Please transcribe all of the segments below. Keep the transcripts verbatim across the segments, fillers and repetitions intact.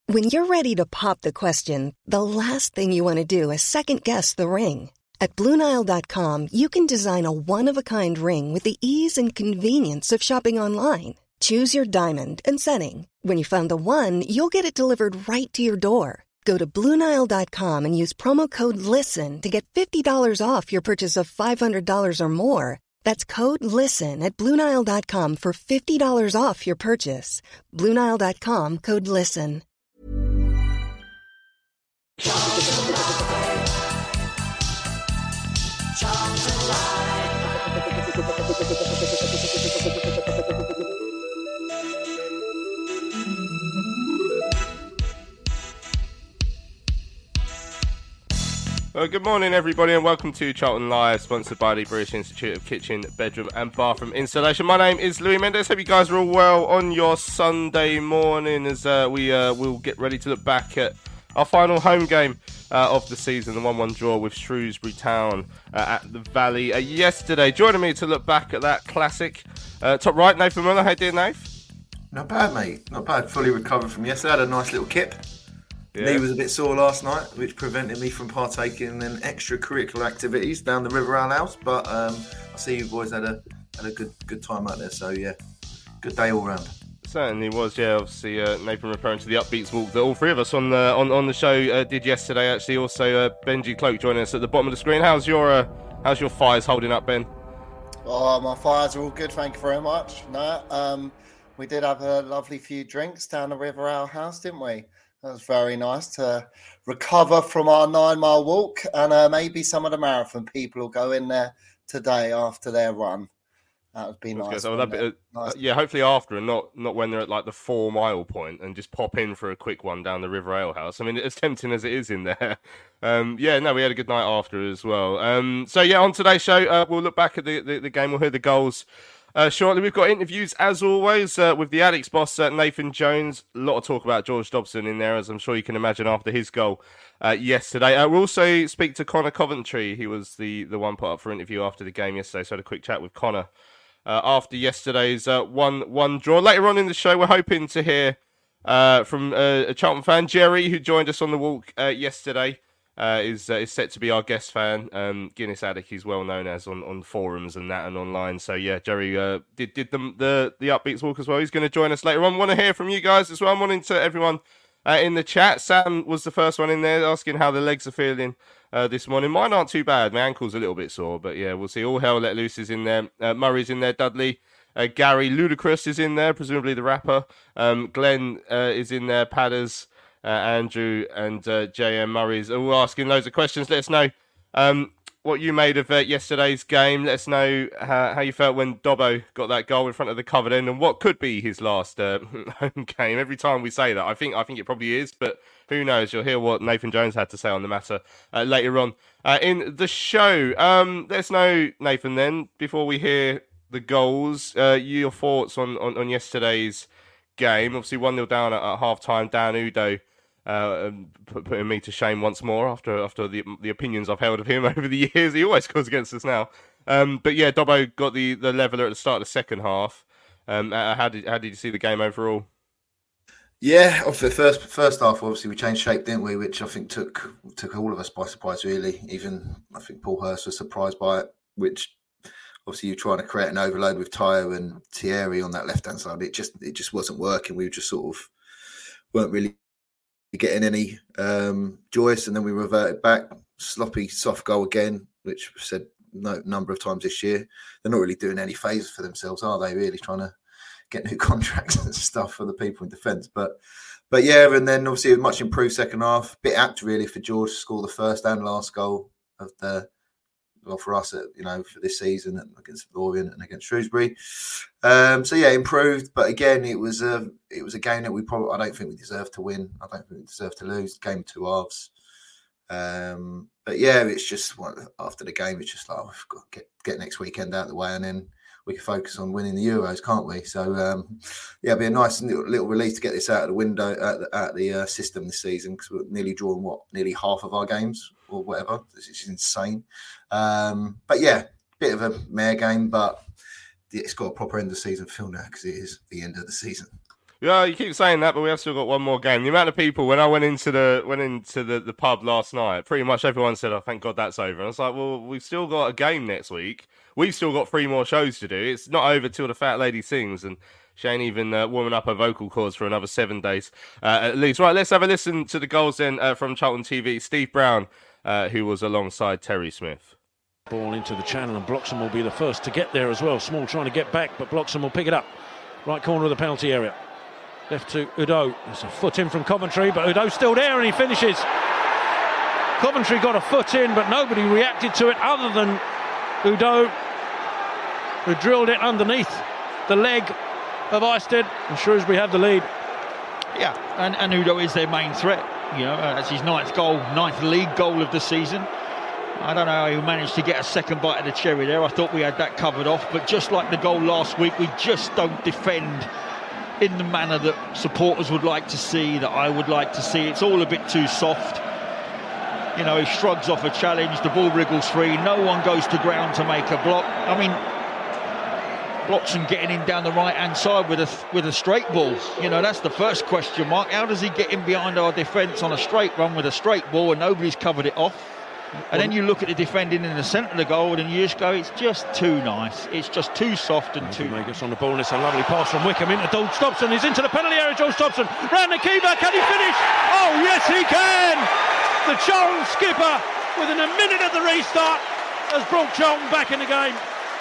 When you're ready to pop the question, the last thing you want to do is second-guess the ring. At Blue Nile dot com, you can design a one-of-a-kind ring with the ease and convenience of shopping online. Choose your diamond and setting. When you find the one, you'll get it delivered right to your door. Go to Blue Nile dot com and use promo code LISTEN to get fifty dollars off your purchase of five hundred dollars or more. That's code LISTEN at Blue Nile dot com for fifty dollars off your purchase. Blue Nile dot com, code LISTEN. Well, good morning, everybody, and welcome to Charlton Live, sponsored by the British Institute of Kitchen, Bedroom and Bathroom Installation. My name is Louis Mendes. Hope you guys are all well on your Sunday morning as uh, we uh, will get ready to look back at our final home game uh, of the season, the one one draw with Shrewsbury Town uh, at the Valley uh, yesterday. Joining me to look back at that classic, uh, top right, Nathan Muller. How you doing, Nath? Not bad, mate. Not bad. Fully recovered from yesterday. I had a nice little kip. Yeah. Knee was a bit sore last night, which prevented me from partaking in extracurricular activities down the River Isle House. But um, I see you boys had a had a good good time out there. So yeah, good day all round. Certainly was, yeah. Obviously, uh, Nathan referring to the upbeats walk that all three of us on the on, on the show uh, did yesterday. Actually, also uh, Benji Cloak joining us at the bottom of the screen. How's your uh, how's your fires holding up, Ben? Oh, my fires are all good. Thank you very much. No, um, we did have a lovely few drinks down the River Isle House, didn't we? That was very nice to recover from our nine-mile walk, and uh, maybe some of the marathon people will go in there today after their run. That would be nice. So that'd be, uh, nice. Yeah, hopefully after, and not, not when they're at like the four-mile point, and just pop in for a quick one down the River Ale House. I mean, as tempting as it is in there. Um, yeah, no, we had a good night after as well. Um, so yeah, on today's show, uh, we'll look back at the, the, the game. We'll hear the goals. Uh, shortly, we've got interviews, as always, uh, with the Addicts boss, uh, Nathan Jones. A lot of talk about George Dobson in there, as I'm sure you can imagine after his goal uh, yesterday. Uh, we'll also speak to Connor Coventry. He was the, the one put up for interview after the game yesterday, so I had a quick chat with Connor uh, after yesterday's uh, one one draw. Later on in the show, we're hoping to hear uh, from uh, a Charlton fan, Jerry, who joined us on the walk uh, yesterday. Uh, is uh, is set to be our guest fan. Um, Guinness Addict, he's well known as on, on forums and that and online. So yeah, Jerry uh, did did the, the the upbeats walk as well. He's going to join us later on. Want to hear from you guys as well. I'm wanting to everyone uh, in the chat. Sam was the first one in there asking how the legs are feeling uh, this morning. Mine aren't too bad. My ankle's a little bit sore, but yeah, we'll see. All hell let loose is in there. Uh, Murray's in there. Dudley. Uh, Gary Ludacris is in there, presumably the rapper. Um, Glenn uh, is in there. Padders. Uh, Andrew and uh, J M Murray's all asking loads of questions. Let us know um, what you made of uh, yesterday's game. Let us know how, how you felt when Dobbo got that goal in front of the covered end and what could be his last uh, home game. Every time we say that, I think I think it probably is, but who knows? You'll hear what Nathan Jones had to say on the matter uh, later on uh, in the show. Um, let us know, Nathan, then, before we hear the goals, uh, your thoughts on, on, on yesterday's game. Obviously one nil down at, at half-time. Dan Udo uh, putting me to shame once more after after the the opinions I've held of him over the years. He always goes against us now. Um, but yeah, Dobbo got the, the leveller at the start of the second half. Um, uh, how did how did you see the game overall? Yeah, off the first first half, obviously we changed shape, didn't we? Which I think took took all of us by surprise, really. Even I think Paul Hurst was surprised by it, which obviously you're trying to create an overload with Tayo and Thierry on that left-hand side. It just it just wasn't working. We just sort of weren't really getting any um, joyous, and then we reverted back. Sloppy, soft goal again, which we've said no number of times this year. They're not really doing any favours for themselves, are they? Really trying to get new contracts and stuff for the people in defence. But but yeah, and then obviously a much improved second half. Bit apt really for George to score the first and last goal of the well for us, at, you know, for this season against Lorient and against Shrewsbury. Um, so yeah, improved. But again, it was a it was a game that we probably I don't think we deserved to win. I don't think we deserved to lose. Game two halves. Um, but yeah, it's just what, after the game, it's just like oh, we've got to get, get next weekend out of the way, and then we can focus on winning the Euros, can't we? So um, yeah, it'll be a nice little, little release to get this out of the window, out the, out the uh, system this season, because we're nearly drawn what nearly half of our games or whatever. This is insane. Um, but yeah, bit of a mare game, but it's got a proper end of season feel now because it is the end of the season. Yeah, you keep saying that, but we have still got one more game. The amount of people when I went into the went into the, the pub last night, pretty much everyone said, "Oh, thank God that's over." And I was like, "Well, we've still got a game next week. We've still got three more shows to do. It's not over till the fat lady sings." And she ain't even uh, warming up her vocal cords for another seven days uh, at least. Right, let's have a listen to the goals then uh, from Charlton T V. Steve Brown, uh, who was alongside Terry Smith. Ball into the channel, and Bloxham will be the first to get there as well. Small trying to get back, but Bloxham will pick it up. Right corner of the penalty area. Left to Udo. There's a foot in from Coventry, but Udo's still there and he finishes. Coventry got a foot in, but nobody reacted to it other than Udo, who drilled it underneath the leg of Eisted, and Shrewsbury have the lead. Yeah, and, and Udo is their main threat. You know, that's his ninth goal, ninth league goal of the season. I don't know how he managed to get a second bite of the cherry there. I thought we had that covered off, but just like the goal last week, we just don't defend in the manner that supporters would like to see, that I would like to see. It's all a bit too soft. You know, he shrugs off a challenge, the ball wriggles free, no one goes to ground to make a block. I mean, Bloxham getting in down the right-hand side with a with a straight ball. You know, that's the first question mark. How does he get in behind our defence on a straight run with a straight ball and nobody's covered it off? And then you look at the defending in the centre of the goal and you just go, it's just too nice. It's just too soft and too... May gets on the ball, and it's a lovely pass from Wickham into George Dobson. He's into the penalty area, George Dobson. Round the keeper, can he finish? Oh, yes, he can! The Charlton skipper, within a minute of the restart, has brought Charlton back in the game.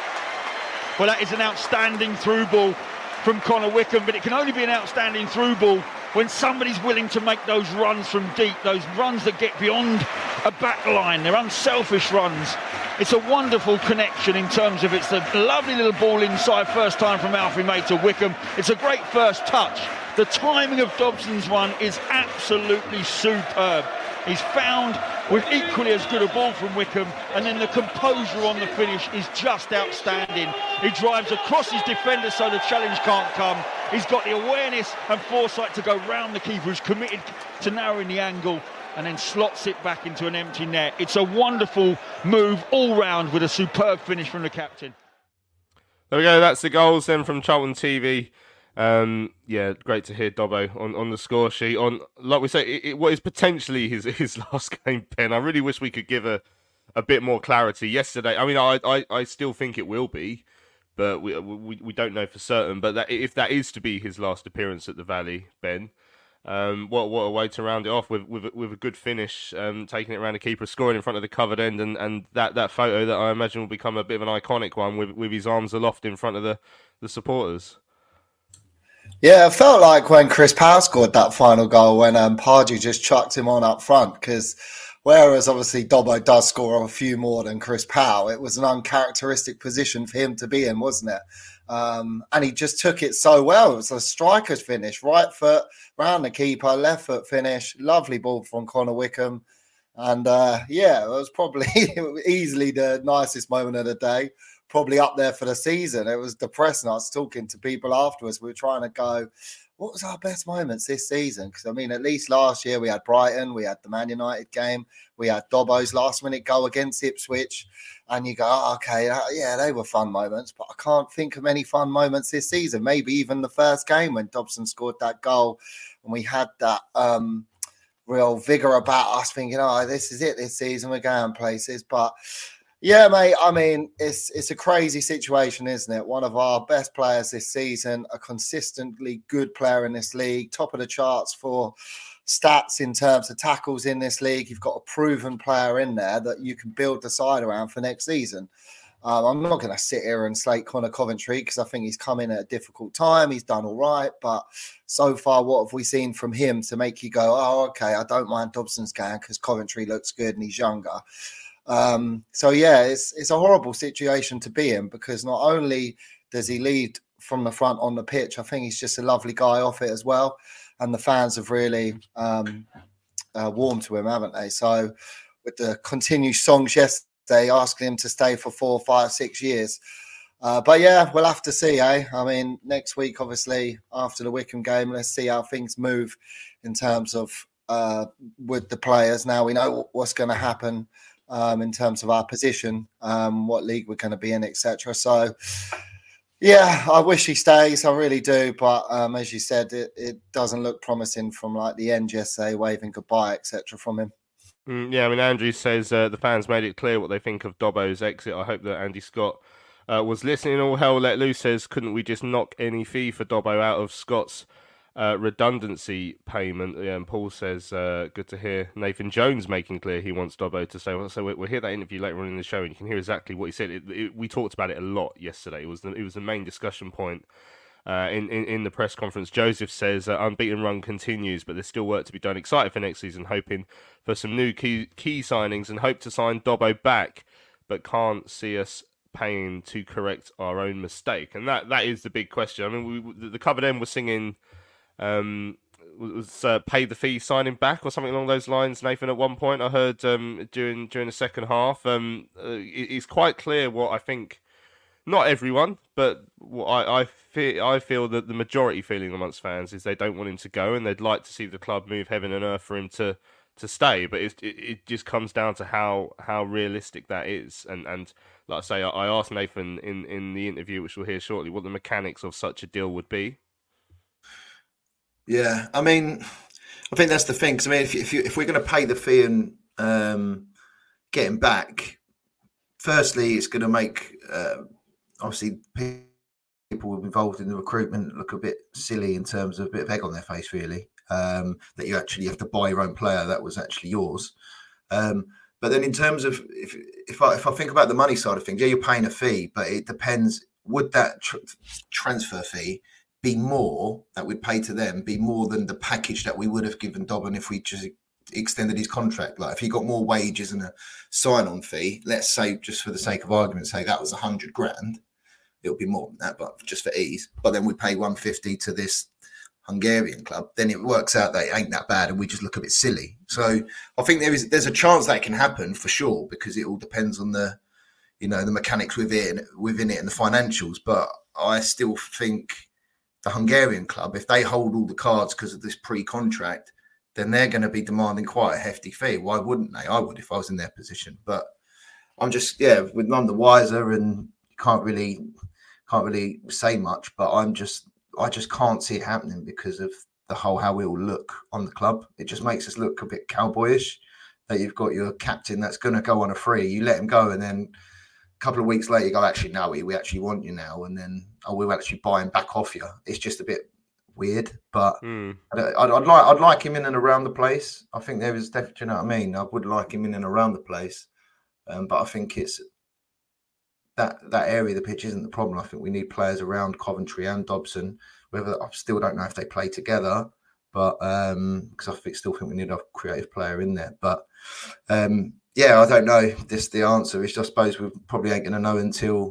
Well, that is an outstanding through ball from Connor Wickham, but it can only be an outstanding through ball when somebody's willing to make those runs from deep, those runs that get beyond a back line. They're unselfish runs. It's a wonderful connection in terms of it's a lovely little ball inside first time from Alfie May to Wickham. It's a great first touch. The timing of Dobson's one is absolutely superb. He's found with equally as good a ball from Wickham, and then the composure on the finish is just outstanding. He drives across his defender so the challenge can't come. He's got the awareness and foresight to go round the keeper, who's committed to narrowing the angle, and then slots it back into an empty net. It's a wonderful move all round with a superb finish from the captain. There we go, that's the goals then from Charlton T V. Um, yeah, great to hear Dobbo on, on the score sheet. On, like we say, it, it, what is potentially his his last game, Ben. I really wish we could give a, a bit more clarity. Yesterday, I mean, I, I, I still think it will be, but we we, we don't know for certain. But that, if that is to be his last appearance at the Valley, Ben, um, what what a way to round it off with with, with a good finish, um, taking it around the keeper, scoring in front of the covered end, and, and that, that photo that I imagine will become a bit of an iconic one with with his arms aloft in front of the, the supporters. Yeah, it felt like when Chris Powell scored that final goal when um, Pardew just chucked him on up front, because whereas obviously Dobbo does score a few more than Chris Powell, it was an uncharacteristic position for him to be in, wasn't it? Um, and he just took it so well. It was a striker's finish, right foot, round the keeper, left foot finish, lovely ball from Connor Wickham. And uh, yeah, it was probably easily the nicest moment of the day. Probably up there for the season. It was depressing. I was talking to people afterwards. We were trying to go, what was our best moments this season? Because, I mean, at least last year we had Brighton, we had the Man United game, we had Dobbo's last-minute goal against Ipswich, and you go, oh, okay, uh, yeah, they were fun moments, but I can't think of any fun moments this season. Maybe even the first game when Dobson scored that goal, and we had that um, real vigour about us thinking, oh, this is it this season, we're going places, but... Yeah, mate, I mean, it's it's a crazy situation, isn't it? One of our best players this season, a consistently good player in this league, top of the charts for stats in terms of tackles in this league. You've got a proven player in there that you can build the side around for next season. Um, I'm not going to sit here and slate Connor Coventry because I think he's come in at a difficult time. He's done all right, but so far, what have we seen from him to make you go, oh, okay, I don't mind Dobson's going because Coventry looks good and he's younger. Um, so yeah, it's it's a horrible situation to be in because not only does he lead from the front on the pitch, I think he's just a lovely guy off it as well. And the fans have really um, uh, warmed to him, haven't they? So with the continued songs yesterday, asking him to stay for four, five, six years. Uh, but yeah, we'll have to see, eh? I mean, next week, obviously, after the Wickham game, let's see how things move in terms of uh, with the players. Now we know what's going to happen. Um, in terms of our position, um, what league we're going to be in, et cetera. So, Yeah, I wish he stays. I really do. But um, as you said, it, it doesn't look promising from like the end yesterday, waving goodbye, et cetera from him. Mm, yeah, I mean, Andrew says uh, the fans made it clear what they think of Dobbo's exit. I hope that Andy Scott uh, was listening. All hell let loose says, couldn't we just knock any fee for Dobbo out of Scott's uh, redundancy payment? Yeah, and Paul says, uh, good to hear Nathan Jones making clear he wants Dobbo to stay. So we'll hear that interview later on in the show, and you can hear exactly what he said. It, it, we talked about it a lot yesterday. It was the, it was the main discussion point. Uh, in, in, in the press conference, Joseph says uh, unbeaten run continues, but there's still work to be done. Excited for next season, hoping for some new key key signings and hope to sign Dobbo back, but can't see us paying to correct our own mistake. And that, that is the big question. I mean, we, the covered end was singing, um, was uh, pay the fee, signing back, or something along those lines. Nathan, at one point, I heard um, during during the second half, um, uh, it, it's quite clear what I think. Not everyone, but I I feel, I feel that the majority feeling amongst fans is they don't want him to go and they'd like to see the club move heaven and earth for him to, to stay. But it, it, it just comes down to how, how realistic that is. And, and like I say, I, I asked Nathan in, in the interview, which we'll hear shortly, what the mechanics of such a deal would be. Yeah, I mean, I think that's the thing. Because I mean, if if, you, if we're going to pay the fee and um, get him back, firstly, it's going to make... Uh, obviously people involved in the recruitment look a bit silly in terms of a bit of egg on their face, really, um, that you actually have to buy your own player that was actually yours. Um, but then in terms of, if if I, if I think about the money side of things, yeah, you're paying a fee, but it depends, would that tr- transfer fee be more, that we'd pay to them, be more than the package that we would have given Dobbin if we just extended his contract? Like if he got more wages and a sign-on fee, let's say, just for the sake of argument, say that was a hundred grand, it'll be more than that, but just for ease. But then we pay one fifty to this Hungarian club, then it works out that it ain't that bad, and we just look a bit silly. So I think there is there's a chance that can happen for sure, because it all depends on the, you know, the mechanics within within it and the financials. But I still think the Hungarian club, if they hold all the cards because of this pre-contract, then they're going to be demanding quite a hefty fee. Why wouldn't they? I would if I was in their position. But I'm just, yeah, with none the wiser, and can't really can't really say much. But I'm just, I just can't see it happening because of the whole how we all look on the club. It just makes us look a bit cowboyish. That you've got your captain that's going to go on a free, you let him go, and then a couple of weeks later you go, actually, no, we, we actually want you now, and then oh, we'll actually buy him back off you. It's just a bit weird, but mm. I'd, I'd, I'd like I'd like him in and around the place. I think there is definitely, you know what I mean? I would like him in and around the place, um, but I think it's that that area of the pitch isn't the problem. I think we need players around Coventry and Dobson. Whether I still don't know if they play together, but um, because I think, still think we need a creative player in there. But um, yeah, I don't know. This the answer is, I suppose we probably ain't going to know until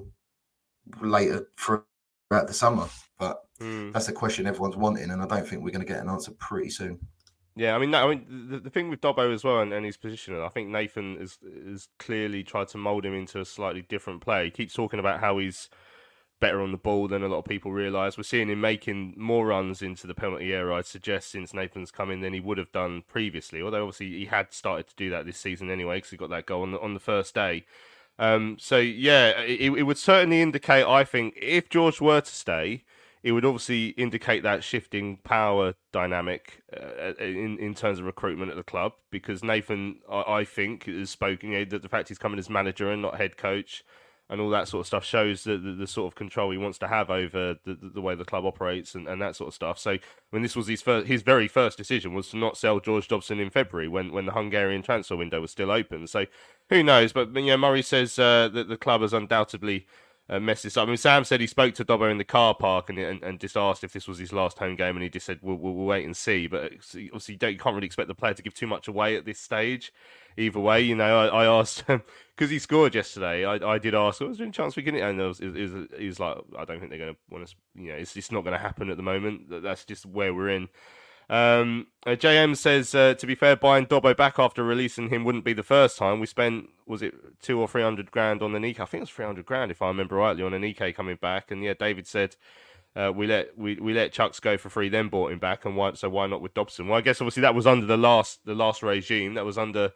later throughout the summer. But mm. that's a question everyone's wanting, and I don't think we're going to get an answer pretty soon. Yeah, I mean, no, I mean, the, the thing with Dobbo as well and, and his position, I think Nathan has is clearly tried to mould him into a slightly different play. He keeps talking about how he's better on the ball than a lot of people realise. We're seeing him making more runs into the penalty area, I'd suggest, since Nathan's come in than he would have done previously. Although obviously he had started to do that this season anyway, because he got that goal on the, on the first day. Um, so yeah, it, it would certainly indicate, I think, if George were to stay, it would obviously indicate that shifting power dynamic uh, in in terms of recruitment at the club, because Nathan, I, I think, has spoken, you know, that the fact he's coming as manager and not head coach and all that sort of stuff shows the, the, the sort of control he wants to have over the, the, the way the club operates and, and that sort of stuff. So, I mean, this was his first, his very first decision was to not sell George Dobson in February when, when the Hungarian transfer window was still open. So, who knows? But, you know, Murray says uh, that the club has undoubtedly Uh, mess this up. I mean, Sam said he spoke to Dobbo in the car park and, and and just asked if this was his last home game, and he just said, "We'll, we'll, we'll wait and see." But obviously, you, don't, you can't really expect the player to give too much away at this stage. Either way, you know, I, I asked him because he scored yesterday. I, I did ask, "Was there any chance we get it?" And it was, it was, he was like, "I don't think they're going to want to. You know, it's just not going to happen at the moment. That's just where we're in." Um, uh, J M says, uh, to be fair, buying Dobbo back after releasing him wouldn't be the first time. We spent, was it two or three hundred grand on the Nikkei? I think it was three hundred grand, if I remember rightly, on a Nikkei coming back. And yeah, David said, uh, we let we, we let Chucks go for free, then bought him back. And why, so why not with Dobson? Well, I guess obviously that was under the last the last regime. That was under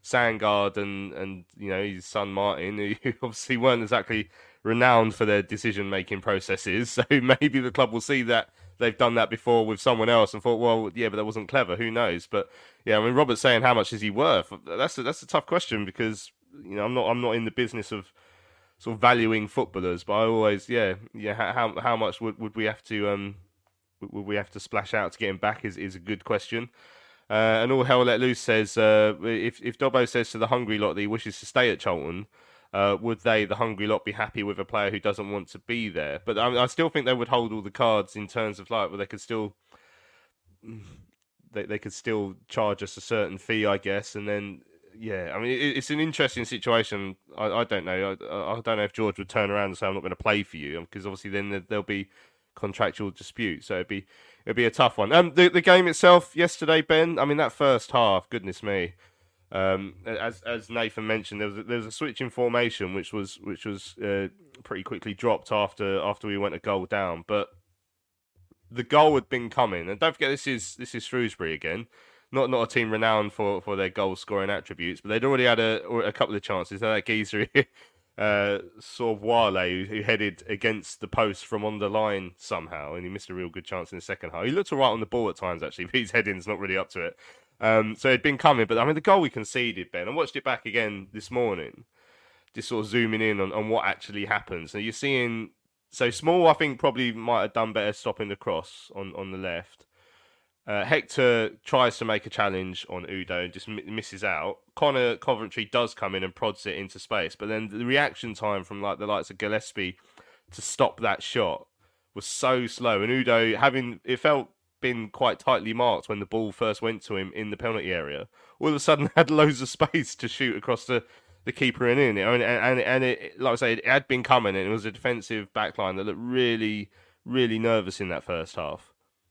Sandgaard and, and you know, his son Martin, who obviously weren't exactly renowned for their decision-making processes. So maybe the club will see that they've done that before with someone else and thought, well, yeah, but that wasn't clever. Who knows? But yeah, I mean, Robert's saying how much is he worth? That's a, that's a tough question because, you know, I'm not I'm not in the business of sort of valuing footballers, but I always, yeah, yeah, how how much would, would we have to um would we have to splash out to get him back is, is a good question. Uh, and All Hell Let Loose says, uh, if if Dobbo says to the hungry lot that he wishes to stay at Charlton, uh, would they, the hungry lot, be happy with a player who doesn't want to be there? But I, I still think they would hold all the cards in terms of like, well, they could still they they could still charge us a certain fee, I guess, and then. Yeah, I mean, it, it's an interesting situation. I, I don't know. I, I don't know if George would turn around and say, I'm not going to play for you, because obviously then there'll be contractual disputes. So it'd be it'd be a tough one. Um, the, the game itself yesterday, Ben, I mean, that first half, goodness me. Um, as as Nathan mentioned, there was a, there was a switch in formation, which was which was uh, pretty quickly dropped after after we went a goal down. But the goal had been coming. And don't forget, this is this is Shrewsbury again. Not not a team renowned for, for their goal scoring attributes, but they'd already had a a couple of chances. They had that geezer, uh, sort of Wale, who, who headed against the post from on the line somehow, and he missed a real good chance in the second half. He looked all right on the ball at times, actually, but his heading's not really up to it. Um, so it'd been coming, but I mean, the goal we conceded, Ben, I watched it back again this morning, just sort of zooming in on, on what actually happened. So you're seeing, so Small, I think, probably might have done better stopping the cross on, on the left. Uh, Hector tries to make a challenge on Udo and just m- misses out. Connor Coventry does come in and prods it into space, but then the reaction time from like the likes of Gillespie to stop that shot was so slow. And Udo, having it felt been quite tightly marked when the ball first went to him in the penalty area, all of a sudden had loads of space to shoot across the, the keeper and in. And, and, and it, like I say, it had been coming, and it was a defensive backline that looked really, really nervous in that first half.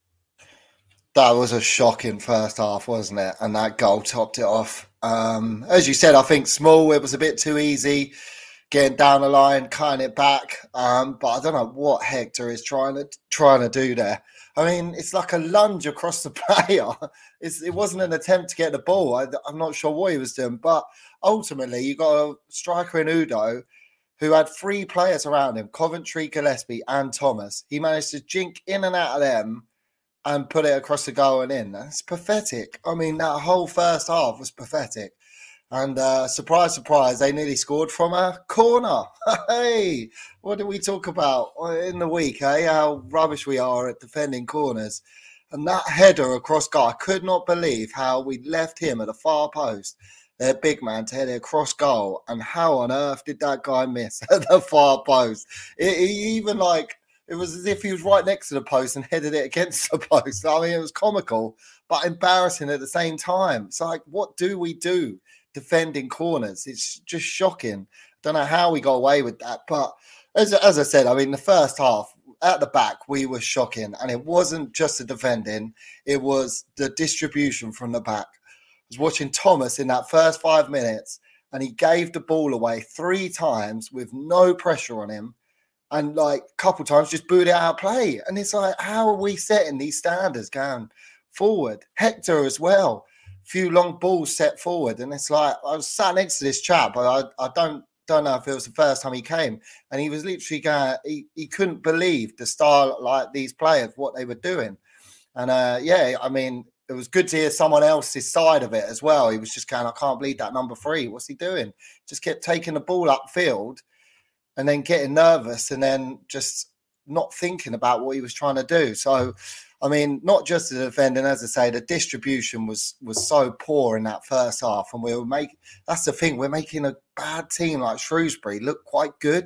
That was a shocking first half, wasn't it? And that goal topped it off. Um, as you said, I think Small, it was a bit too easy getting down the line, cutting it back. Um, but I don't know what Hector is trying to trying to do there. I mean, it's like a lunge across the player. It's, it wasn't an attempt to get the ball. I, I'm not sure what he was doing. But ultimately, you got a striker in Udo who had three players around him, Coventry, Gillespie and Thomas. He managed to jink in and out of them and put it across the goal and in. That's pathetic. I mean, that whole first half was pathetic. And uh, surprise, surprise, they nearly scored from a corner. Hey, what did we talk about in the week, eh? How rubbish we are at defending corners. And that header across goal, I could not believe how we left him at the far post, their big man, to head it across goal. And how on earth did that guy miss at the far post? It, he even like... It was as if he was right next to the post and headed it against the post. I mean, it was comical, but embarrassing at the same time. It's like, what do we do defending corners? It's just shocking. Don't know how we got away with that. But as, as I said, I mean, the first half, at the back, we were shocking. And it wasn't just the defending. It was the distribution from the back. I was watching Thomas in that first five minutes, and he gave the ball away three times with no pressure on him. And like a couple times just booed it out of play. And it's like, how are we setting these standards going forward? Hector as well. A few long balls set forward. And it's like, I was sat next to this chap, but I, I don't don't know if it was the first time he came. And he was literally going, he, he couldn't believe the style, like these players, what they were doing. And uh, yeah, I mean, it was good to hear someone else's side of it as well. He was just going, I can't believe that number three. What's he doing? Just kept taking the ball upfield and then getting nervous and then just not thinking about what he was trying to do. So, I mean, not just the defending, as I say, the distribution was was so poor in that first half. And we were making, that's the thing, we're making a bad team like Shrewsbury look quite good.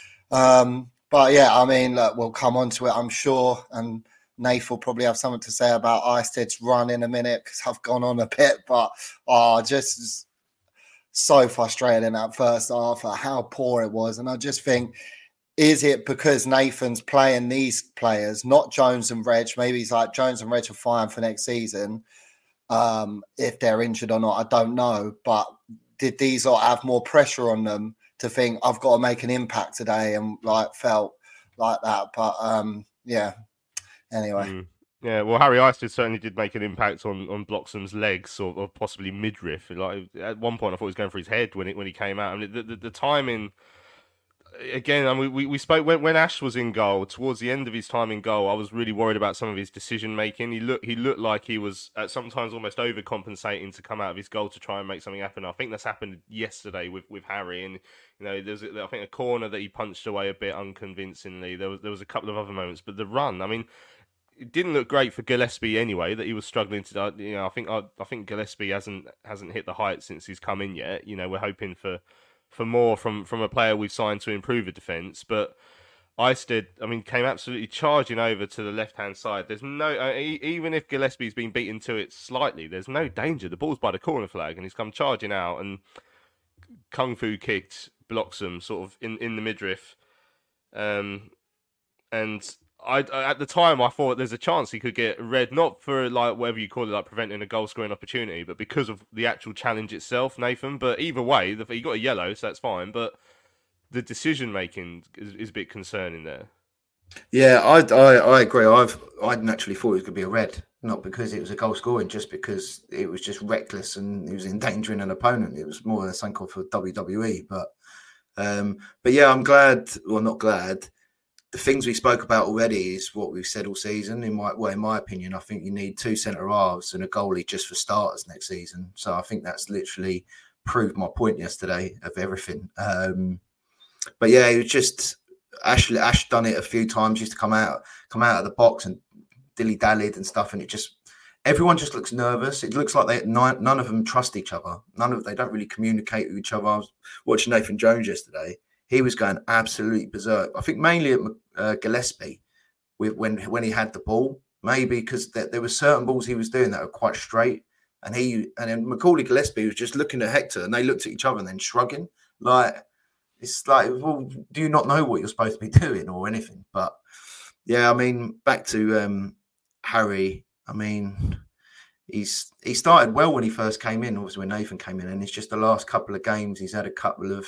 Um, but yeah, I mean, look, we'll come on to it, I'm sure. And Nath will probably have something to say about Isted's run in a minute because I've gone on a bit. But oh, just so frustrated in that first half at how poor it was. And I just think, is it because Nathan's playing these players, not Jones and Reg? Maybe he's like, Jones and Reg are fine for next season. Um, if they're injured or not, I don't know. But did these lot have more pressure on them to think, I've got to make an impact today, and like felt like that? But um, yeah, anyway. Mm. Yeah, well, Harry Isted certainly did make an impact on, on Bloxham's legs, or, or possibly midriff. Like at one point, I thought he was going for his head when it when he came out. I mean, the the, the timing. Again, I mean, we we spoke when when Ash was in goal. Towards the end of his time in goal, I was really worried about some of his decision making. He looked he looked like he was at sometimes almost overcompensating to come out of his goal to try and make something happen. I think that's happened yesterday with, with Harry, and you know, there's I think a corner that he punched away a bit unconvincingly. There was there was a couple of other moments, but the run, I mean. It didn't look great for Gillespie anyway. That he was struggling to, you know. I think I, I think Gillespie hasn't hasn't hit the heights since he's come in yet. You know, we're hoping for, for more from, from a player we've signed to improve the defence. But Isted, I mean, came absolutely charging over to the left hand side. There's no, uh, even if Gillespie's been beaten to it slightly, there's no danger. The ball's by the corner flag, and he's come charging out and kung fu kicked Bloxham sort of in, in the midriff, um, and. I, at the time, I thought there's a chance he could get red, not for like whatever you call it, like preventing a goal scoring opportunity, but because of the actual challenge itself, Nathan. But either way, he got a yellow, so that's fine. But the decision making is, is a bit concerning there. Yeah, I, I I agree. I've I naturally thought it was going to be a red, not because it was a goal scoring, just because it was just reckless and he was endangering an opponent. It was more a something for W W E. But um, but yeah, I'm glad. Well, not glad. The things we spoke about already is what we've said all season. In my well, in my opinion, I think you need two centre halves and a goalie just for starters next season. So I think that's literally proved my point yesterday of everything. Um, but yeah, it was just Ash. Ash done it a few times. Used to come out, come out of the box and dilly dallied and stuff, and it just everyone just looks nervous. It looks like they none, none of them trust each other. None of they don't really communicate with each other. I was watching Nathan Jones yesterday. He was going absolutely berserk. I think mainly at uh, Gillespie with, when when he had the ball, maybe because there, there were certain balls he was doing that were quite straight, and he and then Macaulay Gillespie was just looking at Hector, and they looked at each other and then shrugging. Like it's like, well, do you not know what you're supposed to be doing or anything? But yeah, I mean, back to um, Harry. I mean, he's he started well when he first came in, obviously when Nathan came in, and it's just the last couple of games he's had a couple of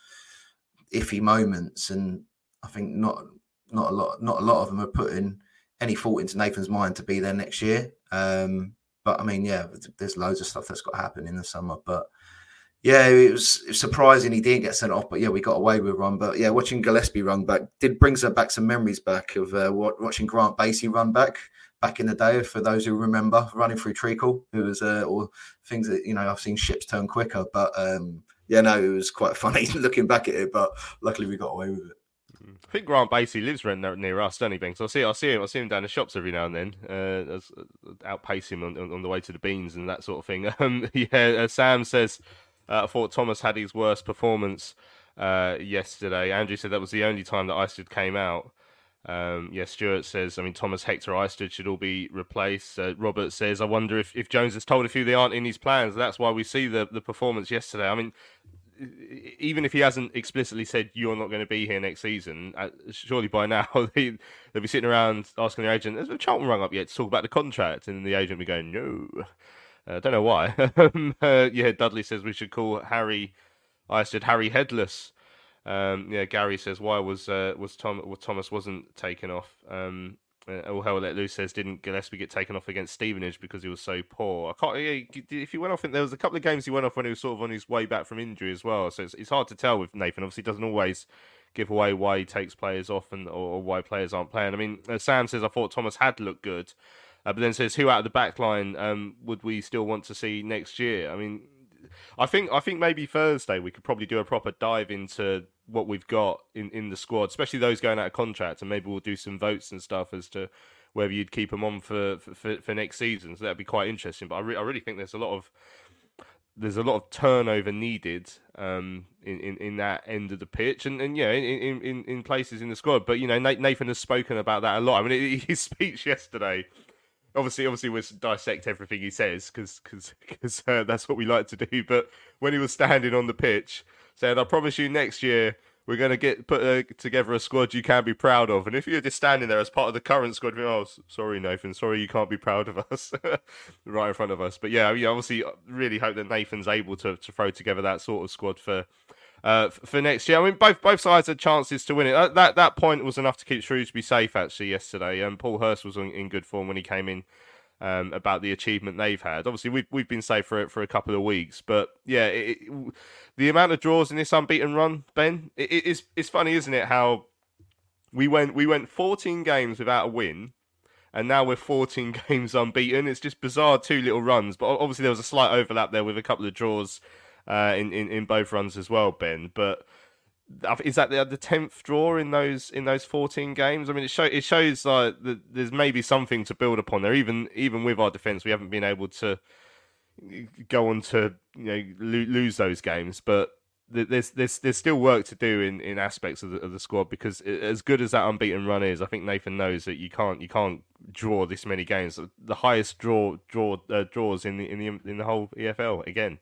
iffy moments, and I think not not a lot not a lot of them are putting any thought into Nathan's mind to be there next year. Um, but I mean, yeah, there's loads of stuff that's got to happen in the summer. But yeah, it was, it was surprising he didn't get sent off. But yeah, we got away with run. But yeah, watching Gillespie run back did brings her back some memories back of uh, watching Grant Basie run back back in the day. For those who remember running through Treacle, it was uh, or things that you know I've seen ships turn quicker, but. Um, Yeah, no, it was quite funny looking back at it, but luckily we got away with it. I think Grant Basie lives right near us, doesn't he, Binks? I see, I see him, I see him down the shops every now and then. Uh, outpace him on, on the way to the beans and that sort of thing. Um, yeah, uh, Sam says, uh, I thought Thomas had his worst performance uh, yesterday. Andrew said that was the only time that Isted came out. Um, yeah, Stuart says, I mean, Thomas, Hector, Isted should all be replaced. Uh, Robert says, I wonder if, if Jones has told a few they aren't in his plans. That's why we see the, the performance yesterday. I mean, even if he hasn't explicitly said you're not going to be here next season, uh, surely by now they, they'll be sitting around asking their agent, has Charlton rung up yet to talk about the contract? And the agent will be going, no. I uh, don't know why. uh, yeah, Dudley says we should call Harry, Isted Harry Headless. Um, yeah, Gary says why was uh, was Tom well, Thomas wasn't taken off. Um, uh, All Hell Let Loose says didn't Gillespie get taken off against Stevenage because he was so poor? I can't. Yeah, if he went off, there was a couple of games he went off when he was sort of on his way back from injury as well. So it's, it's hard to tell with Nathan. Obviously, he doesn't always give away why he takes players off and or, or why players aren't playing. I mean, uh, Sam says I thought Thomas had looked good, uh, but then says who out of the back line um, would we still want to see next year? I mean. I think I think maybe Thursday we could probably do a proper dive into what we've got in, in the squad, especially those going out of contract, and maybe we'll do some votes and stuff as to whether you'd keep them on for for, for next season. So that'd be quite interesting. But I, re- I really think there's a lot of there's a lot of turnover needed um, in, in, in that end of the pitch, and, and yeah, in, in, in places in the squad. But you know, Nathan has spoken about that a lot. I mean, his speech yesterday. Obviously, obviously, we'll dissect everything he says because because uh, that's what we like to do. But when he was standing on the pitch, said, "I promise you, next year we're going to get put uh, together a squad you can be proud of." And if you're just standing there as part of the current squad, oh, sorry, Nathan, sorry, you can't be proud of us, right in front of us. But yeah, yeah, obviously, really hope that Nathan's able to to throw together that sort of squad for uh, for next year. I mean, both both sides had chances to win it. Uh, that that point was enough to keep Shrewsbury safe actually yesterday. And um, Paul Hurst was in, in good form when he came in. Um, about the achievement they've had. Obviously, we've we've been safe for for a couple of weeks, but yeah, it, it, the amount of draws in this unbeaten run, Ben, it, it, it's it's funny, isn't it? How we went we went fourteen games without a win, and now we're fourteen games unbeaten. It's just bizarre, two little runs. But obviously, there was a slight overlap there with a couple of draws uh, in, in in both runs as well, Ben. But is that the the tenth draw in those in those fourteen games? I mean, it show it shows like that there's maybe something to build upon there. Even even with our defence, we haven't been able to go on to you know lo- lose those games. But there's there's there's still work to do in, in aspects of the, of the squad, because as good as that unbeaten run is, I think Nathan knows that you can't you can't draw this many games. The highest draw draw uh, draws in the in the in the whole E F L again.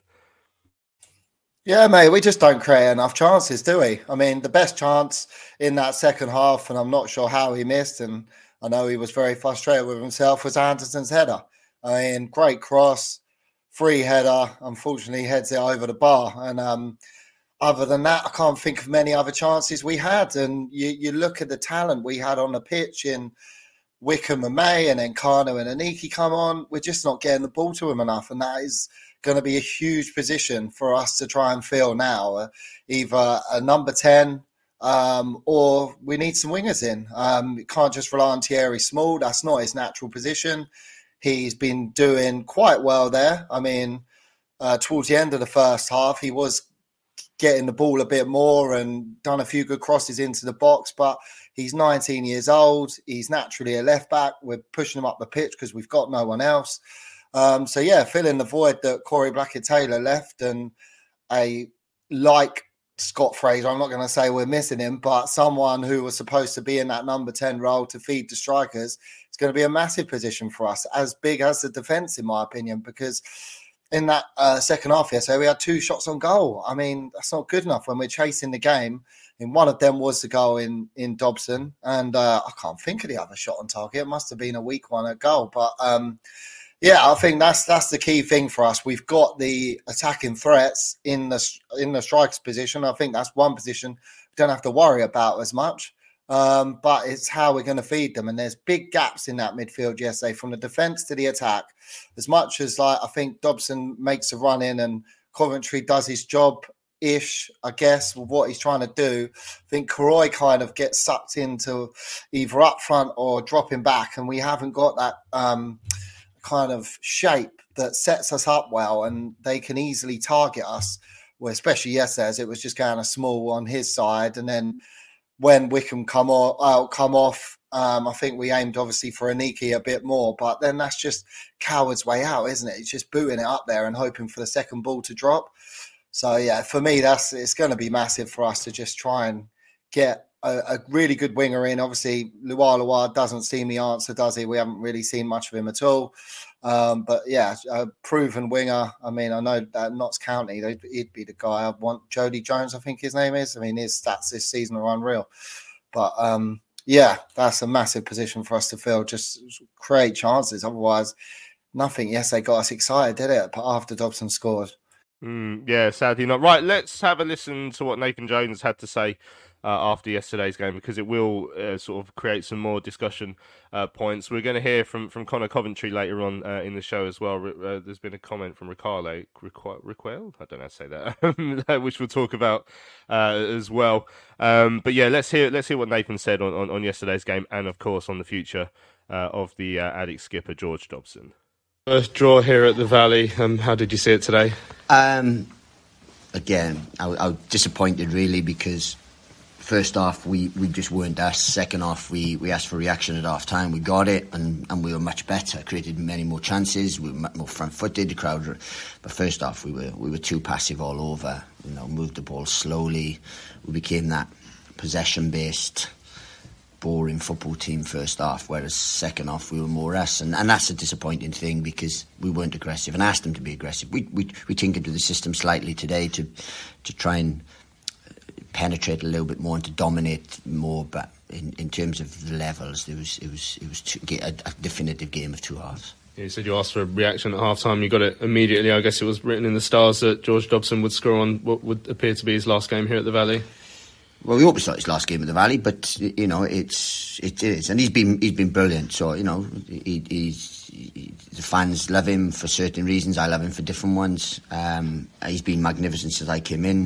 Yeah, mate, we just don't create enough chances, do we? I mean, the best chance in that second half, and I'm not sure how he missed, and I know he was very frustrated with himself, was Anderson's header. I mean, great cross, free header, unfortunately heads it over the bar. And um, other than that, I can't think of many other chances we had. And you, you look at the talent we had on the pitch in Wickham and May, and then Kano and Aniki come on, we're just not getting the ball to him enough, and that is going to be a huge position for us to try and fill now. Uh, either a number ten um, or we need some wingers in. Um, you can't just rely on Thierry Small. That's not his natural position. He's been doing quite well there. I mean, uh, towards the end of the first half, he was getting the ball a bit more and done a few good crosses into the box, but he's nineteen years old. He's naturally a left back. We're pushing him up the pitch because we've got no one else. Um, so, yeah, filling the void that Corey Blackett-Taylor left, and a like Scott Fraser, I'm not going to say we're missing him, but someone who was supposed to be in that number ten role to feed the strikers, it's going to be a massive position for us, as big as the defence, in my opinion, because in that uh, second half yesterday, we had two shots on goal. I mean, that's not good enough when we're chasing the game. And one of them was the goal in, in Dobson, and uh, I can't think of the other shot on target. It must have been a weak one at goal, but... Um, Yeah, I think that's that's the key thing for us. We've got the attacking threats in the in the strikers position. I think that's one position we don't have to worry about as much. Um, but it's how we're going to feed them. And there's big gaps in that midfield yesterday, from the defence to the attack. As much as like I think Dobson makes a run in and Coventry does his job ish, I guess, with what he's trying to do. I think Karoy kind of gets sucked into either up front or dropping back, and we haven't got that. Um, kind of shape that sets us up well, and they can easily target us, well, especially yesterday, as it was just kind of small on his side. And then when Wickham come, or, uh, come off, um, I think we aimed obviously for Aniki a bit more, but then that's just coward's way out, isn't it? It's just booting it up there and hoping for the second ball to drop. So yeah, for me, that's it's going to be massive for us to just try and get A, a really good winger in. Obviously, Luar Luar doesn't seem the answer, does he? We haven't really seen much of him at all. Um, but yeah, a proven winger. I mean, I know that Notts County, he'd be the guy I want. Jody Jones, I think his name is. I mean, his stats this season are unreal. But um, yeah, that's a massive position for us to fill. Just create chances. Otherwise, nothing. Yes, they got us excited, did it? But after Dobson scored. Mm, yeah, sadly not. Right, let's have a listen to what Nathan Jones had to say Uh, after yesterday's game, because it will uh, sort of create some more discussion uh, points. We're going to hear from, from Connor Coventry later on uh, in the show as well. Uh, there's been a comment from Ricardo, Riquel, I don't know how to say that, which we'll talk about uh, as well. Um, but yeah, let's hear let's hear what Nathan said on, on, on yesterday's game, and of course on the future uh, of the uh, Addict skipper, George Dobson. First draw here at the Valley. Um, how did you see it today? Um, again, I, I was disappointed really, because first half, we, we just weren't asked. Second half, we, we asked for reaction at half time. We got it, and, and we were much better. Created many more chances. We were more front-footed. The crowd, were, but first half, we were we were too passive all over. You know, moved the ball slowly. We became that possession-based, boring football team first half. Whereas second half, we were more us, and, and that's a disappointing thing, because we weren't aggressive. And I asked them to be aggressive. We we we tinkered with the system slightly today to to try and penetrate a little bit more and to dominate more, but in, in terms of the levels, it was it was it was two, a, a definitive game of two halves. You said you asked for a reaction at half-time. You got it immediately. I guess it was written in the stars that George Dobson would score on what would appear to be his last game here at the Valley. Well, we hope it's not his last game at the Valley, but you know it's it is, and he's been he's been brilliant. So you know he, he's he, the fans love him for certain reasons. I love him for different ones. Um, he's been magnificent since I came in.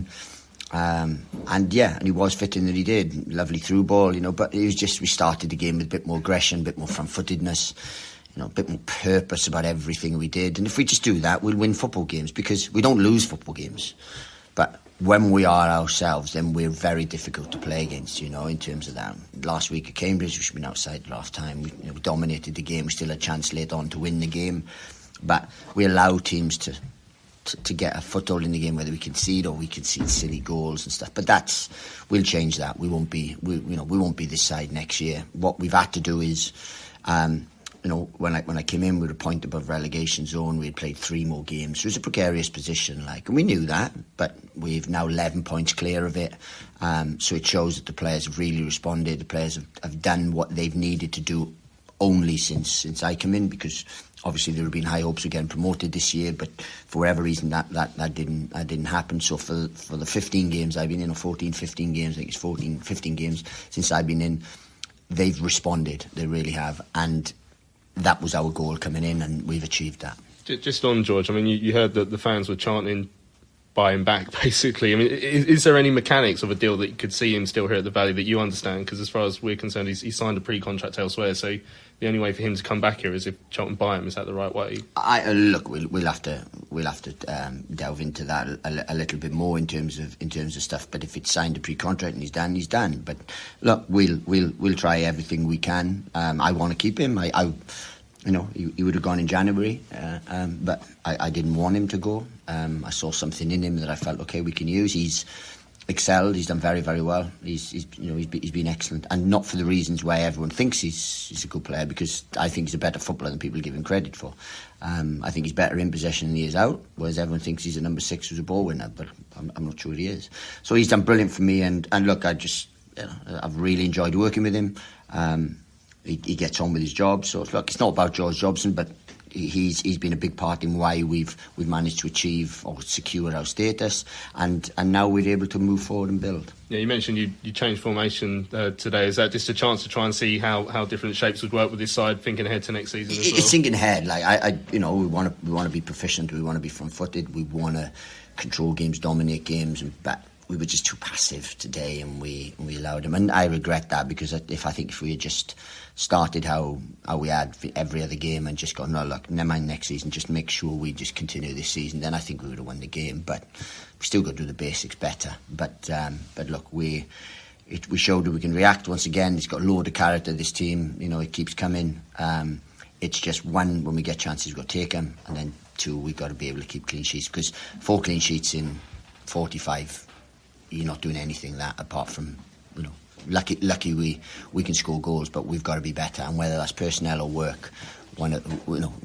Um, and yeah, and he was fitting that he did. Lovely through ball, you know, but it was just we started the game with a bit more aggression, a bit more front-footedness, you know, a bit more purpose about everything we did. And if we just do that, we'll win football games, because we don't lose football games. But when we are ourselves, then we're very difficult to play against, you know, in terms of that. Last week at Cambridge, we should have been outside at half time. We, you know, we dominated the game. We still had a chance later on to win the game. But we allow teams to... to get a foothold in the game, whether we concede or we concede silly goals and stuff. But that's we'll change that. We won't be, we, you know, we won't be this side next year. What we've had to do is, um, you know, when I when I came in, we were a point above relegation zone. We had played three more games. So it was a precarious position, like, and we knew that. But we've now eleven points clear of it. Um, so it shows that the players have really responded. The players have, have done what they've needed to do only since since I came in, because obviously there have been high hopes of getting promoted this year, but for whatever reason that, that, that didn't that didn't happen. So for for the fifteen games I've been in, or fourteen, fifteen games, I think it's fourteen, fifteen games since I've been in, they've responded. They really have, and that was our goal coming in, and we've achieved that. Just on George, I mean, you, you heard that the fans were chanting buy him back, basically. I mean, is, is there any mechanics of a deal that you could see him still here at the Valley that you understand? Because as far as we're concerned, he's, he signed a pre-contract elsewhere, so the only way for him to come back here is if Charlton buy him. Is that the right way? I, uh, look, we'll, we'll have to we'll have to um, delve into that a, a little bit more in terms of in terms of stuff. But if it's signed a pre-contract and he's done, he's done. But look, we'll we'll we'll try everything we can. Um, I want to keep him. I, I you know, he, he would have gone in January, uh, um, but I, I didn't want him to go. Um, I saw something in him that I felt, okay, we can use. He's excelled. He's done very, very well. He's, he's you know, he's been, he's been excellent, and not for the reasons why everyone thinks he's he's a good player, because I think he's a better footballer than people give him credit for. Um, I think he's better in possession than he is out, whereas everyone thinks he's a number six who's a ball winner, but I'm, I'm not sure he is. So he's done brilliant for me, and, and look, I just you know, I've really enjoyed working with him. Um, he, he gets on with his job. So look, it's not about George Dobson, but he's he's been a big part in why we've we've managed to achieve or secure our status, and and now we're able to move forward and build. Yeah, you mentioned you, you changed formation uh, today. Is that just a chance to try and see how, how different shapes would work with this side, thinking ahead to next season? As well? It's thinking ahead. Like I, I you know, we want to we want to be proficient. We want to be front-footed. We want to control games, dominate games, and but we were just too passive today, and we we allowed them. And I regret that, because if I think if we had just started how how we had every other game and just gone, no, look, never mind next season, just make sure we just continue this season, then I think we would have won the game. But we still got to do the basics better. But um, but look, we it, we showed that we can react once again. It's got a load of character, this team. You know, it keeps coming. Um, it's just one, when we get chances, we've got to take them, and then two, we've got to be able to keep clean sheets, because four clean sheets in forty-five, you're not doing anything that apart from, you know, lucky lucky we we can score goals, but we've got to be better, and whether that's personnel or work, one of, you know,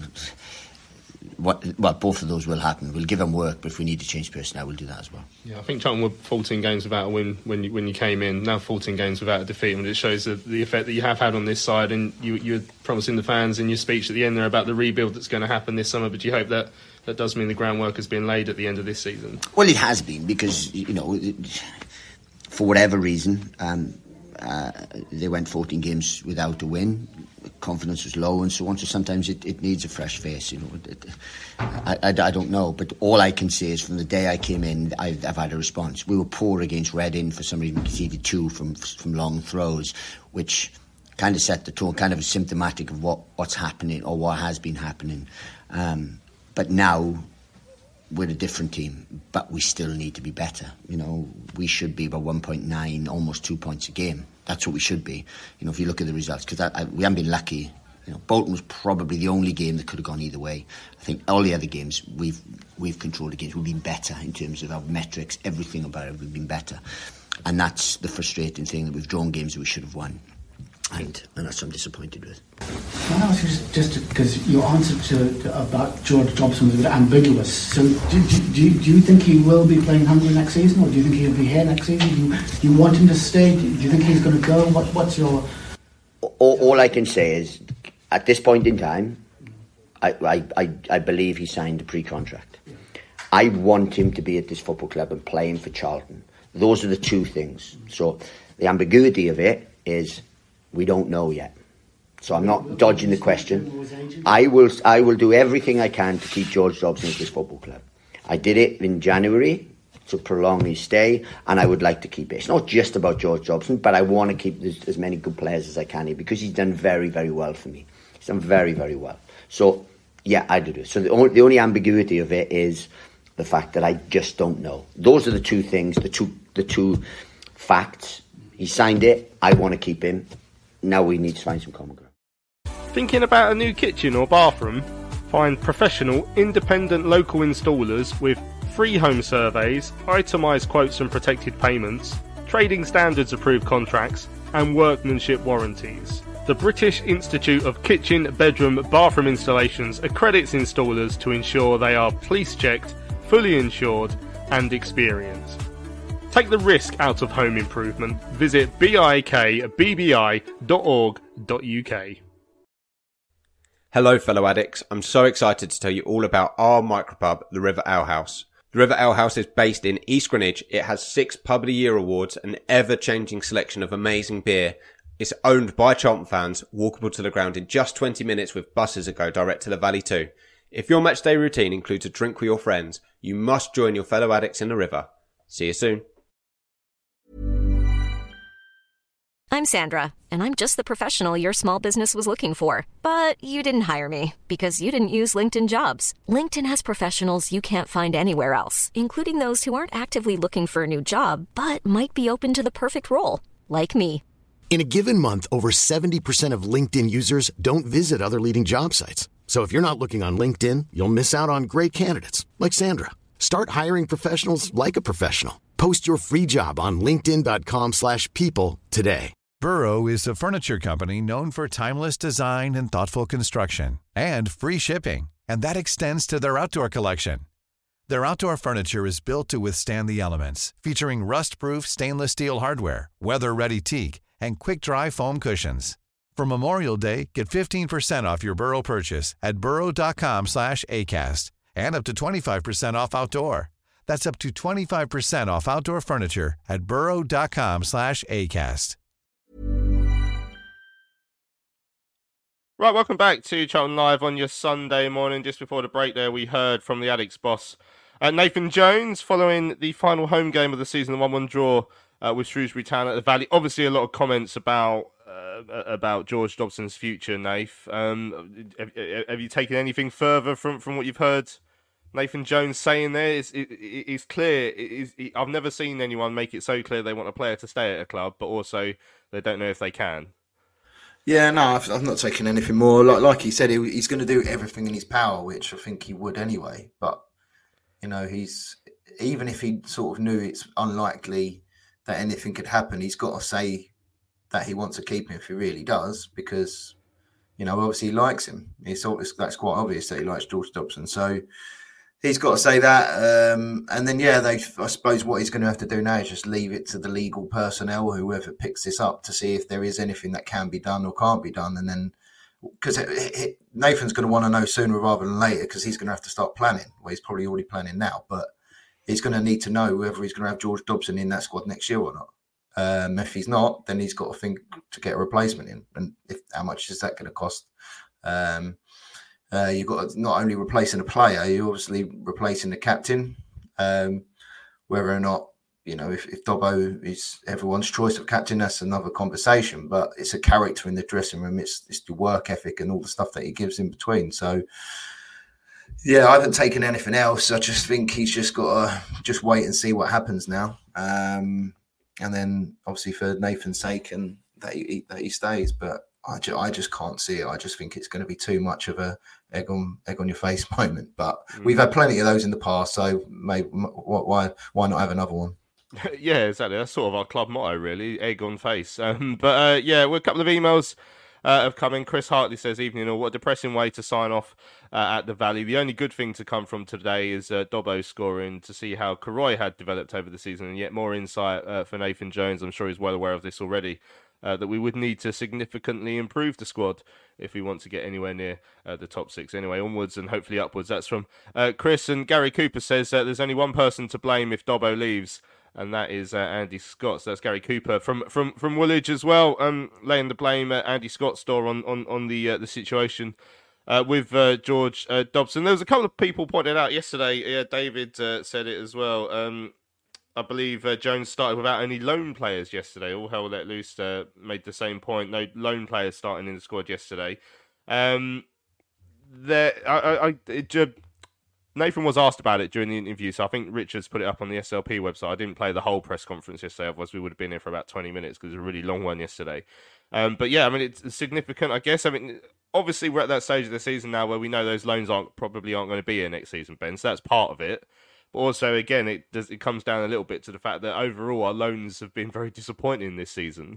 what, well, both of those will happen. We'll give them work, but if we need to change personnel, we'll do that as well. Yeah, I think Charlton were fourteen games without a win when you, when you came in. Now fourteen games without a defeat, and it shows the, the effect that you have had on this side. And you you were promising the fans in your speech at the end there about the rebuild that's going to happen this summer. But you hope that that does mean the groundwork has been laid at the end of this season. Well, it has been, because you know, for whatever reason, um, uh, they went fourteen games without a win. Confidence was low and so on, so sometimes it, it needs a fresh face, you know. It, I, I, I don't know, but all I can say is from the day I came in, I've, I've had a response. We were poor against Reading. For some reason we conceded two from from long throws, which kind of set the tone, kind of symptomatic of what, what's happening or what has been happening. Um, but now we're a different team, but we still need to be better. You know, we should be about one point nine, almost two points a game. That's what we should be. You know, if you look at the results, because we haven't been lucky. You know, Bolton was probably the only game that could have gone either way. I think all the other games we've we've controlled the games. We've been better in terms of our metrics, everything about it. We've been better, and that's the frustrating thing, that we've drawn games that we should have won, and, and that's what I'm disappointed with. Can I ask you just, just because your answer to, to about George Dobson was a bit ambiguous? So, do, do, do, you, do you think he will be playing Hungary next season, or do you think he'll be here next season? Do you, do you want him to stay? Do you think he's going to go? What, what's your? All, all I can say is, at this point in time, I, I, I, I believe he signed a pre-contract. I want him to be at this football club and playing for Charlton. Those are the two things. So the ambiguity of it is we don't know yet. So I'm not dodging the question. I will I will do everything I can to keep George Dobson at this football club. I did it in January to prolong his stay, and I would like to keep it. It's not just about George Dobson, but I want to keep as, as many good players as I can here because he's done very, very well for me. He's done very, very well. So, yeah, I do it. So the only, the only ambiguity of it is the fact that I just don't know. Those are the two things, the two the two facts. He signed it. I want to keep him. Now we need to find some common ground. Thinking about a new kitchen or bathroom? Find professional, independent local installers with free home surveys, itemised quotes and protected payments, trading standards approved contracts, and workmanship warranties. The British Institute of Kitchen, Bedroom, Bathroom Installations accredits installers to ensure they are police checked, fully insured, and experienced. Take the risk out of home improvement. Visit bik b b i dot org dot u k. Hello fellow addicts, I'm so excited to tell you all about our micropub, the River Ale House. The River Ale House is based in East Greenwich. It has six Pub of the Year awards, an ever-changing selection of amazing beer. It's owned by Charlton fans, walkable to the ground in just twenty minutes with buses that go direct to the Valley too. If your matchday routine includes a drink with your friends, you must join your fellow addicts in the river. See you soon. I'm Sandra, and I'm just the professional your small business was looking for. But you didn't hire me because you didn't use LinkedIn Jobs. LinkedIn has professionals you can't find anywhere else, including those who aren't actively looking for a new job, but might be open to the perfect role, like me. In a given month, over seventy percent of LinkedIn users don't visit other leading job sites. So if you're not looking on LinkedIn, you'll miss out on great candidates like Sandra. Start hiring professionals like a professional. Post your free job on linkedin dot com slash people today. Burrow is a furniture company known for timeless design and thoughtful construction and free shipping, and that extends to their outdoor collection. Their outdoor furniture is built to withstand the elements, featuring rust-proof stainless steel hardware, weather-ready teak, and quick-dry foam cushions. For Memorial Day, get fifteen percent off your Burrow purchase at burrow dot com slash acast and up to twenty-five percent off outdoor. That's up to twenty-five percent off outdoor furniture at burrow dot com slash acast. Right, welcome back to Charlton Live on your Sunday morning. Just before the break there, we heard from the Addicts boss, uh, Nathan Jones, following the final home game of the season, the one one draw uh, with Shrewsbury Town at the Valley. Obviously, a lot of comments about uh, about George Dobson's future, Nath. Um, have, have you taken anything further from, from what you've heard Nathan Jones saying there? It's, it, it's clear. It is, it, I've never seen anyone make it so clear they want a player to stay at a club, but also they don't know if they can. Yeah, no, I've, I've not taken anything more. Like, like he said, he, he's going to do everything in his power, which I think he would anyway. But, you know, he's even if he sort of knew it's unlikely that anything could happen, he's got to say that he wants to keep him if he really does, because, you know, obviously he likes him. It's, that's quite obvious that he likes George Dobson. So he's got to say that. Um, and then, yeah, they, I suppose what he's going to have to do now is just leave it to the legal personnel, whoever picks this up, to see if there is anything that can be done or can't be done. And then, because Nathan's going to want to know sooner rather than later, because he's going to have to start planning. Well, he's probably already planning now, but he's going to need to know whether he's going to have George Dobson in that squad next year or not. Um, if he's not, then he's got to think to get a replacement in. And if, how much is that going to cost? Um, Uh, you've got to not only replacing a player, you're obviously replacing the captain. Um, whether or not, you know, if, if Dobbo is everyone's choice of captain, that's another conversation. But it's a character in the dressing room. It's, it's the work ethic and all the stuff that he gives in between. So, yeah, I haven't taken anything else. I just think he's just got to just wait and see what happens now. Um, and then, obviously, for Nathan's sake, and that he, that he stays. But I, ju- I just can't see it. I just think it's going to be too much of a egg on egg on your face moment. But mm. we've had plenty of those in the past, so maybe why why not have another one? Yeah, exactly. That's sort of our club motto, really, egg on face. Um, but uh, yeah, well, a couple of emails uh, have come in. Chris Hartley says, "Evening all. What a depressing way to sign off uh, at the Valley. The only good thing to come from today is uh, Dobbo scoring to see how Karoy had developed over the season, and yet more insight uh, for Nathan Jones. I'm sure he's well aware of this already." uh, that we would need to significantly improve the squad if we want to get anywhere near uh, the top six. Anyway, onwards and hopefully upwards. That's from uh, Chris. And Gary Cooper says uh, there's only one person to blame if Dobbo leaves, and that is uh, Andy Scott. So that's Gary Cooper from from from Woolwich as well, um, laying the blame at Andy Scott's door on on on the uh, the situation uh, with uh, George uh, Dobson. There was a couple of people pointed out yesterday. Yeah, David uh, said it as well. Um, I believe uh, Jones started without any loan players yesterday. All hell let loose uh, made the same point. No loan players starting in the squad yesterday. Um, there, I, I, I it, uh, Nathan was asked about it during the interview, so I think Richards put it up on the S L P website. I didn't play the whole press conference yesterday, otherwise we would have been here for about twenty minutes because it was a really long one yesterday. Um, but yeah, I mean, it's significant, I guess. I mean, obviously we're at that stage of the season now where we know those loans aren't probably aren't going to be here next season, Ben, so that's part of it. But also, again, it does it comes down a little bit to the fact that overall our loans have been very disappointing this season.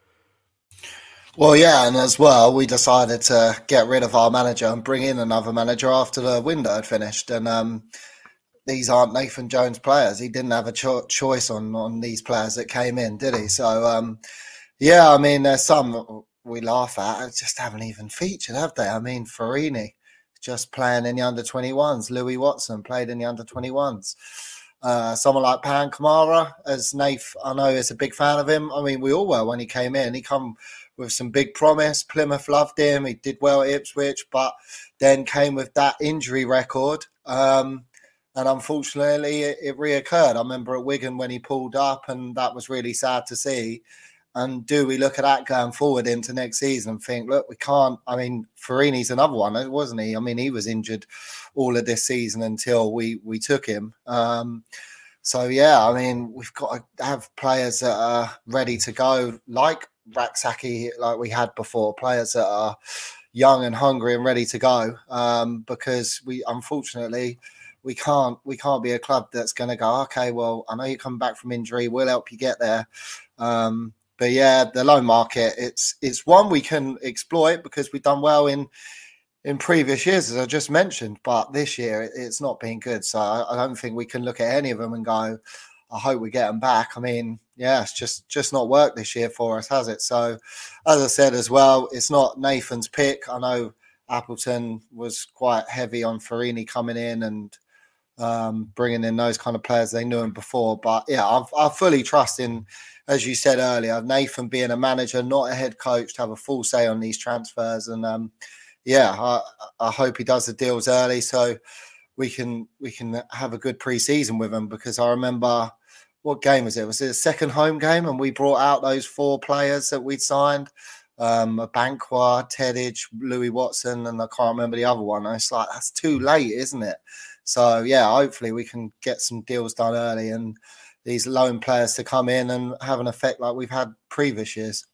Well, yeah, and as well, we decided to get rid of our manager and bring in another manager after the window had finished. And um, these aren't Nathan Jones players. He didn't have a cho- choice on, on these players that came in, did he? So, um, yeah, I mean, there's some we laugh at, just haven't even featured, have they? I mean, Farini, just playing in the under twenty-ones. Louis Watson played in the under twenty-ones. Uh, someone like Pan Kamara, as Nath, I know, is a big fan of him. I mean, we all were when he came in. He come with some big promise. Plymouth loved him. He did well at Ipswich, but then came with that injury record. Um, and unfortunately, it, it reoccurred. I remember at Wigan when he pulled up, and that was really sad to see. And do we look at that going forward into next season and think, look, we can't. I mean, Farini's another one, wasn't he? I mean, he was injured all of this season until we, we took him. Um, so, yeah, I mean, we've got to have players that are ready to go, like Raksaki, like we had before, players that are young and hungry and ready to go. Um, because we, unfortunately, we can't we can't be a club that's going to go, okay, well, I know you're coming back from injury, we'll help you get there. Um, But yeah, the loan market, it's it's one we can exploit because we've done well in in previous years, as I just mentioned. But this year, it's not been good. So I, I don't think we can look at any of them and go, I hope we get them back. I mean, yeah, it's just, just not worked this year for us, has it? So as I said as well, it's not Nathan's pick. I know Appleton was quite heavy on Farini coming in and um, bringing in those kind of players. They knew him before. But yeah, I've, I fully trust in, as you said earlier, Nathan being a manager, not a head coach, to have a full say on these transfers. And um, yeah, I, I hope he does the deals early so we can we can have a good pre-season with him. Because I remember, what game was it? Was it a second home game? And we brought out those four players that we'd signed, um, Abankwah, Teddage, Louis Watson, and I can't remember the other one. And it's like, that's too late, isn't it? So yeah, hopefully we can get some deals done early and these loan players to come in and have an effect like we've had previous years.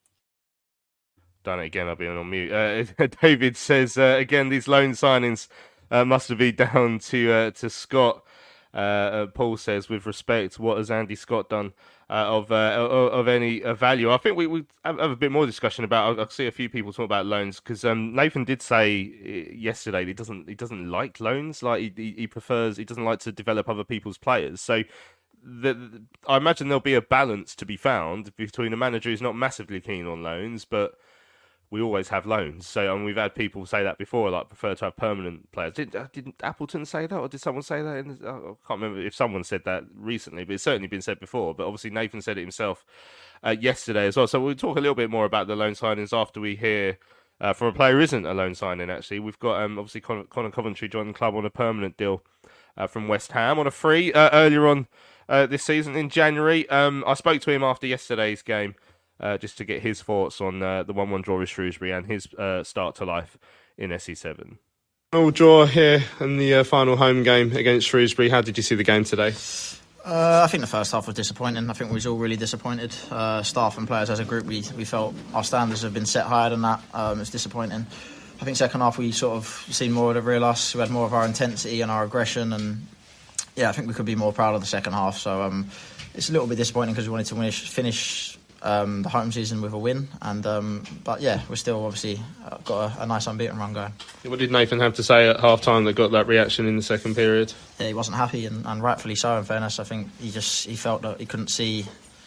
Done it again, I'll be on mute. Uh, David says, uh, again, these loan signings uh, must have been down to uh, to Scott. Uh, uh, Paul says, with respect, what has Andy Scott done uh, of, uh, of of any uh, value? I think we we have, have a bit more discussion about. I see a few people talk about loans because um, Nathan did say yesterday that he doesn't he doesn't like loans. Like he he prefers he doesn't like to develop other people's players. So the, the, I imagine there'll be a balance to be found between a manager who's not massively keen on loans, but we always have loans. So, and we've had people say that before, like prefer to have permanent players. Did, didn't Appleton say that, or did someone say that? In, I can't remember if someone said that recently, but it's certainly been said before. But obviously Nathan said it himself uh, yesterday as well. So we'll talk a little bit more about the loan signings after we hear uh, from a player who isn't a loan signing, actually. We've got um, obviously Conor, Conor Coventry joining the club on a permanent deal uh, from West Ham on a free uh, earlier on uh, this season in January. Um, I spoke to him after yesterday's game, Uh, just to get his thoughts on uh, the one one draw with Shrewsbury and his uh, start to life in S E seven. Final draw here in the uh, final home game against Shrewsbury. How did you see the game today? Uh, I think the first half was disappointing. I think we was all really disappointed. Uh, staff and players as a group, we we felt our standards have been set higher than that. Um, it's disappointing. I think second half we sort of seen more of the real us. We had more of our intensity and our aggression, and yeah, I think we could be more proud of the second half. So um, it's a little bit disappointing because we wanted to finish. finish Um, the home season with a win, and um, but yeah, we're still obviously got a, a nice unbeaten run going. What did Nathan have to say at half time that got that reaction in the second period? Yeah, he wasn't happy, and, and rightfully so. In fairness, I think he just he felt that he couldn't see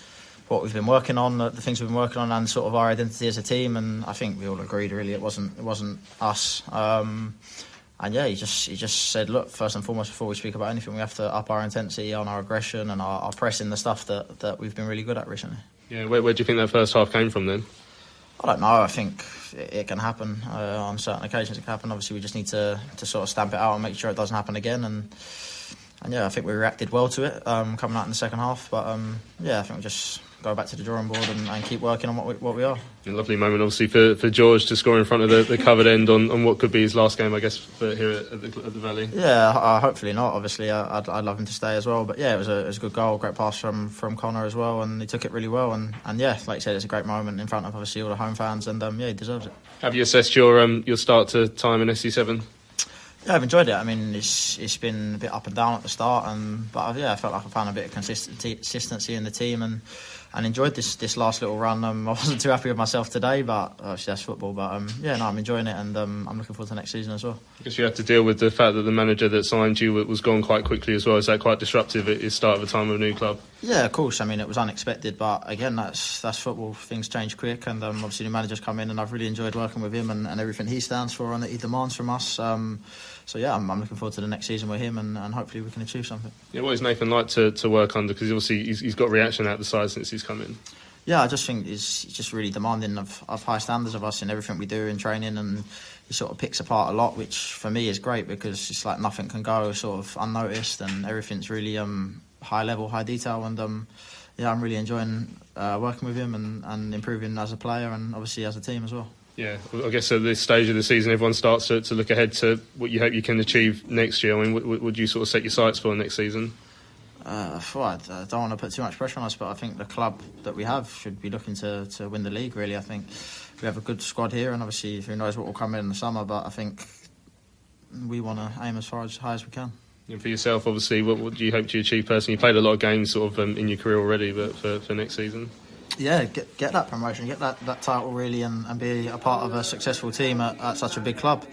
what we've been working on, the things we've been working on, and sort of our identity as a team. And I think we all agreed really it wasn't it wasn't us. Um, and yeah, he just he just said, look, first and foremost, before we speak about anything, we have to up our intensity on our aggression and our, our pressing, the stuff that, that we've been really good at recently. Yeah, where, where do you think that first half came from then? I don't know. I think it, it can happen uh, on certain occasions. It can happen. Obviously, we just need to to sort of stamp it out and make sure it doesn't happen again. And and yeah, I think we reacted well to it um, coming out in the second half. But um, yeah, I think we just go back to the drawing board and, and keep working on what we, what we are. A lovely moment, obviously, for, for George to score in front of the, the covered end on, on what could be his last game, I guess, for here at the, at the Valley. Yeah, uh, hopefully not. Obviously, uh, I'd, I'd love him to stay as well. But yeah, it was a, it was a good goal, great pass from, from Connor as well, and he took it really well. And, and yeah, like you said, it's a great moment in front of obviously all the home fans, and um, yeah, he deserves it. Have you assessed your um, your start to time in S C seven? Yeah, I've enjoyed it. I mean, it's it's been a bit up and down at the start, and but yeah, I felt like I found a bit of consistency, consistency in the team, and and enjoyed this this last little run. Um, I wasn't too happy with myself today, but obviously that's football. But um, yeah, no, I'm enjoying it, and um, I'm looking forward to next season as well. I guess you had to deal with the fact that the manager that signed you was gone quite quickly as well. Is that quite disruptive at the start of a time of a new club? Yeah, of course. I mean, it was unexpected, but again, that's that's football. Things change quick, and um, obviously the manager's come in, and I've really enjoyed working with him and, and everything he stands for and that he demands from us. Um, so yeah, I'm, I'm looking forward to the next season with him, and, and hopefully we can achieve something. Yeah, what is Nathan like to, to work under? Because obviously he's, he's got reaction out the side since he's come in. Yeah, I just think he's just really demanding of, of high standards of us in everything we do in training, and he sort of picks apart a lot, which for me is great because it's like nothing can go sort of unnoticed, and everything's really um, high level, high detail, and um, yeah, I'm really enjoying uh, working with him and, and improving as a player and obviously as a team as well. Yeah, I guess at this stage of the season, everyone starts to, to look ahead to what you hope you can achieve next year. I mean, what would you sort of set your sights for next season? Uh, well, I don't want to put too much pressure on us, but I think the club that we have should be looking to, to win the league, really. I think we have a good squad here, and obviously who knows what will come in in the summer, but I think we want to aim as far as high as we can. And for yourself, obviously, what, what do you hope to achieve personally? You played a lot of games sort of um, in your career already, but for, for next season? Yeah, get get that promotion, get that, that title really, and, and be a part of a successful team at, at such a big club.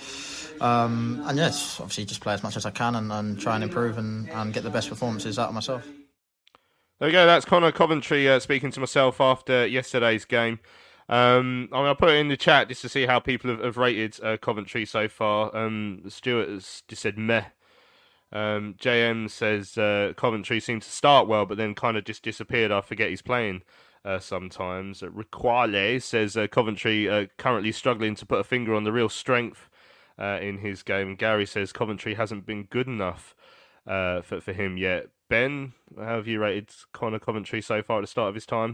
Um, and yes, obviously just play as much as I can and, and try and improve and, and get the best performances out of myself. There we go, that's Connor Coventry uh, speaking to myself after yesterday's game. Um, I mean, I'll put it in the chat just to see how people have, have rated uh, Coventry so far. Um, Stuart has just said meh. Um, J M says uh, Coventry seemed to start well, but then kind of just disappeared. I forget he's playing uh, sometimes. Uh, Riquale says uh, Coventry uh, currently struggling to put a finger on the real strength uh, in his game. Gary says Coventry hasn't been good enough uh, for, for him yet. Ben, how have you rated Connor Coventry so far at the start of his time?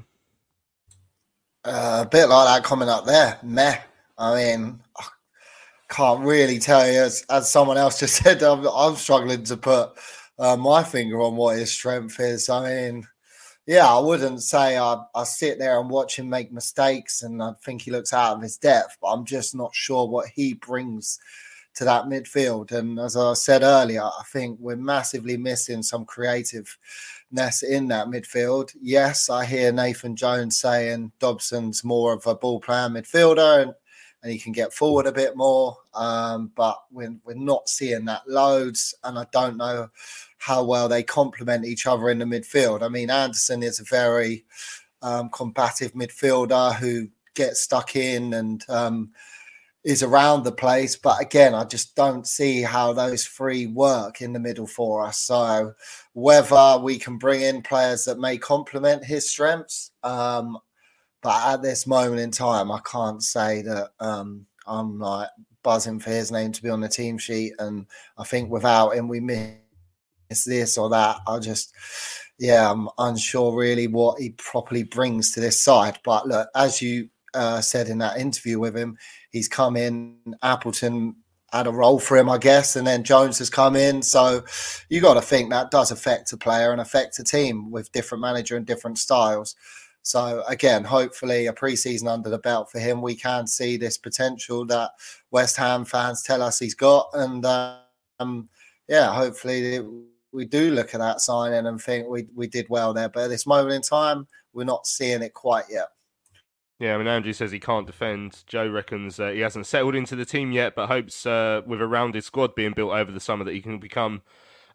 Uh, a bit like that comment up there, meh. I mean, I can't really tell you, as, as someone else just said, I'm, I'm struggling to put uh, my finger on what his strength is. I mean, yeah, I wouldn't say I, I sit there and watch him make mistakes and I think he looks out of his depth, but I'm just not sure what he brings to that midfield. And as I said earlier, I think we're massively missing some creativeness in that midfield. Yes, I hear Nathan Jones saying Dobson's more of a ball playing midfielder and, and he can get forward a bit more, um, but we're, we're not seeing that loads, and I don't know how well they complement each other in the midfield. I mean, Anderson is a very um, combative midfielder who gets stuck in and um, is around the place. But again, I just don't see how those three work in the middle for us. So whether we can bring in players that may complement his strengths, um, but at this moment in time, I can't say that um, I'm like buzzing for his name to be on the team sheet. And I think without him, we miss this or that. I just, yeah, I'm unsure really what he properly brings to this side. But look, as you uh, said in that interview with him, he's come in, Appleton had a role for him, I guess, and then Jones has come in. So you got to think that does affect a player and affect a team with different manager and different styles. So again, hopefully a pre-season under the belt for him, we can see this potential that West Ham fans tell us he's got. And um, yeah, hopefully we do look at that signing and think we, we did well there. But at this moment in time, we're not seeing it quite yet. Yeah, I mean, Andrew says he can't defend. Joe reckons uh, he hasn't settled into the team yet, but hopes uh, with a rounded squad being built over the summer that he can become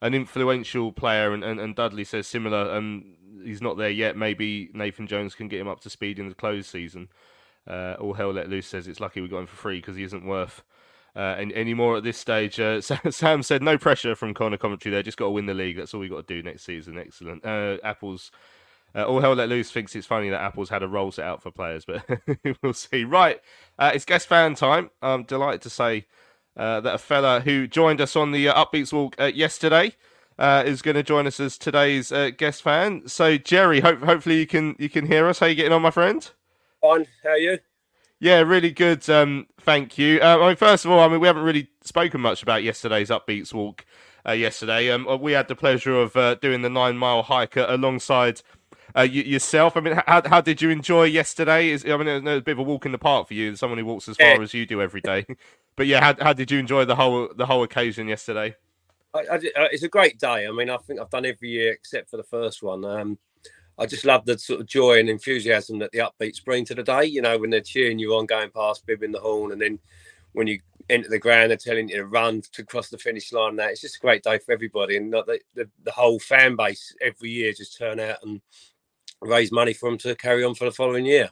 an influential player, and, and, and Dudley says similar. Um, he's not there yet. Maybe Nathan Jones can get him up to speed in the close season. Uh, all hell let loose says it's lucky we got him for free because he isn't worth uh, any, any more at this stage. Uh, Sam said no pressure from Connor commentary there. Just got to win the league. That's all we got to do next season. Excellent. Uh, Apple's uh, all hell let loose thinks it's funny that Apple's had a role set out for players, but we'll see. Right, uh, it's guest fan time. I'm delighted to say uh, that a fella who joined us on the uh, Upbeats Walk uh, yesterday uh, is going to join us as today's uh, guest fan. So Jerry, hope, hopefully you can you can hear us. How are you getting on, my friend? Fine. How are you? Yeah, really good. Um, thank you. Uh, I mean, first of all, I mean, we haven't really spoken much about yesterday's Upbeats Walk. Uh, yesterday, um, we had the pleasure of uh, doing the nine-mile hike uh, alongside uh, y- yourself. I mean, how how did you enjoy yesterday? Is I mean, it was a bit of a walk in the park for you, someone who walks as far yeah. as you do every day. But yeah, how how did you enjoy the whole the whole occasion yesterday? I, I, it's a great day. I mean, I think I've done every year except for the first one. Um, I just love the sort of joy and enthusiasm that the Upbeats bring to the day. You know, when they're cheering you on, going past, bibbing the horn, and then when you enter the ground, they're telling you to run to cross the finish line. That it's just a great day for everybody, and the, the, the whole fan base every year just turn out and raise money for them to carry on for the following year.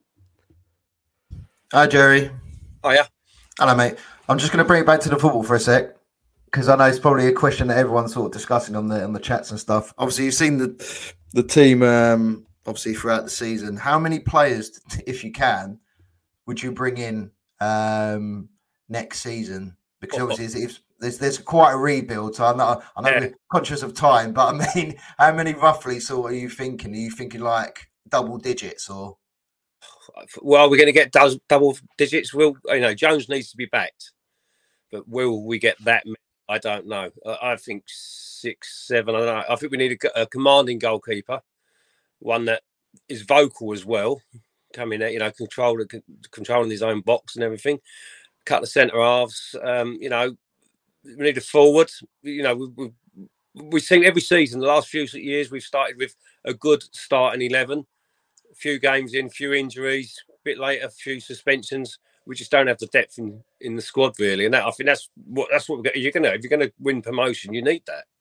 Hi, Jerry. Oh yeah. Hello, mate. I'm just going to bring it back to the football for a sec, because I know it's probably a question that everyone's sort of discussing on the on the chats and stuff. Obviously, you've seen the the team um, obviously throughout the season. How many players, if you can, would you bring in um, next season? Because obviously, it's, it's, there's there's quite a rebuild. So I know I know yeah. we're conscious of time, but I mean, how many roughly sort of are you thinking? Are you thinking like double digits or? Well, we're going to get do- double digits. Will you know Jones needs to be backed, but will we get that? I don't know. I think six, seven. I don't know. I think we need a, a commanding goalkeeper, one that is vocal as well, coming out, you know, control, controlling his own box and everything. A couple of centre halves. Um, you know, we need a forward. You know, we, we, we've seen every season, the last few years, we've started with a good starting eleven. A few games in, few injuries, a bit later, a few suspensions. We just don't have the depth in, in the squad really, and that I think that's what that's what we're, you're gonna if you're gonna win promotion, you need that.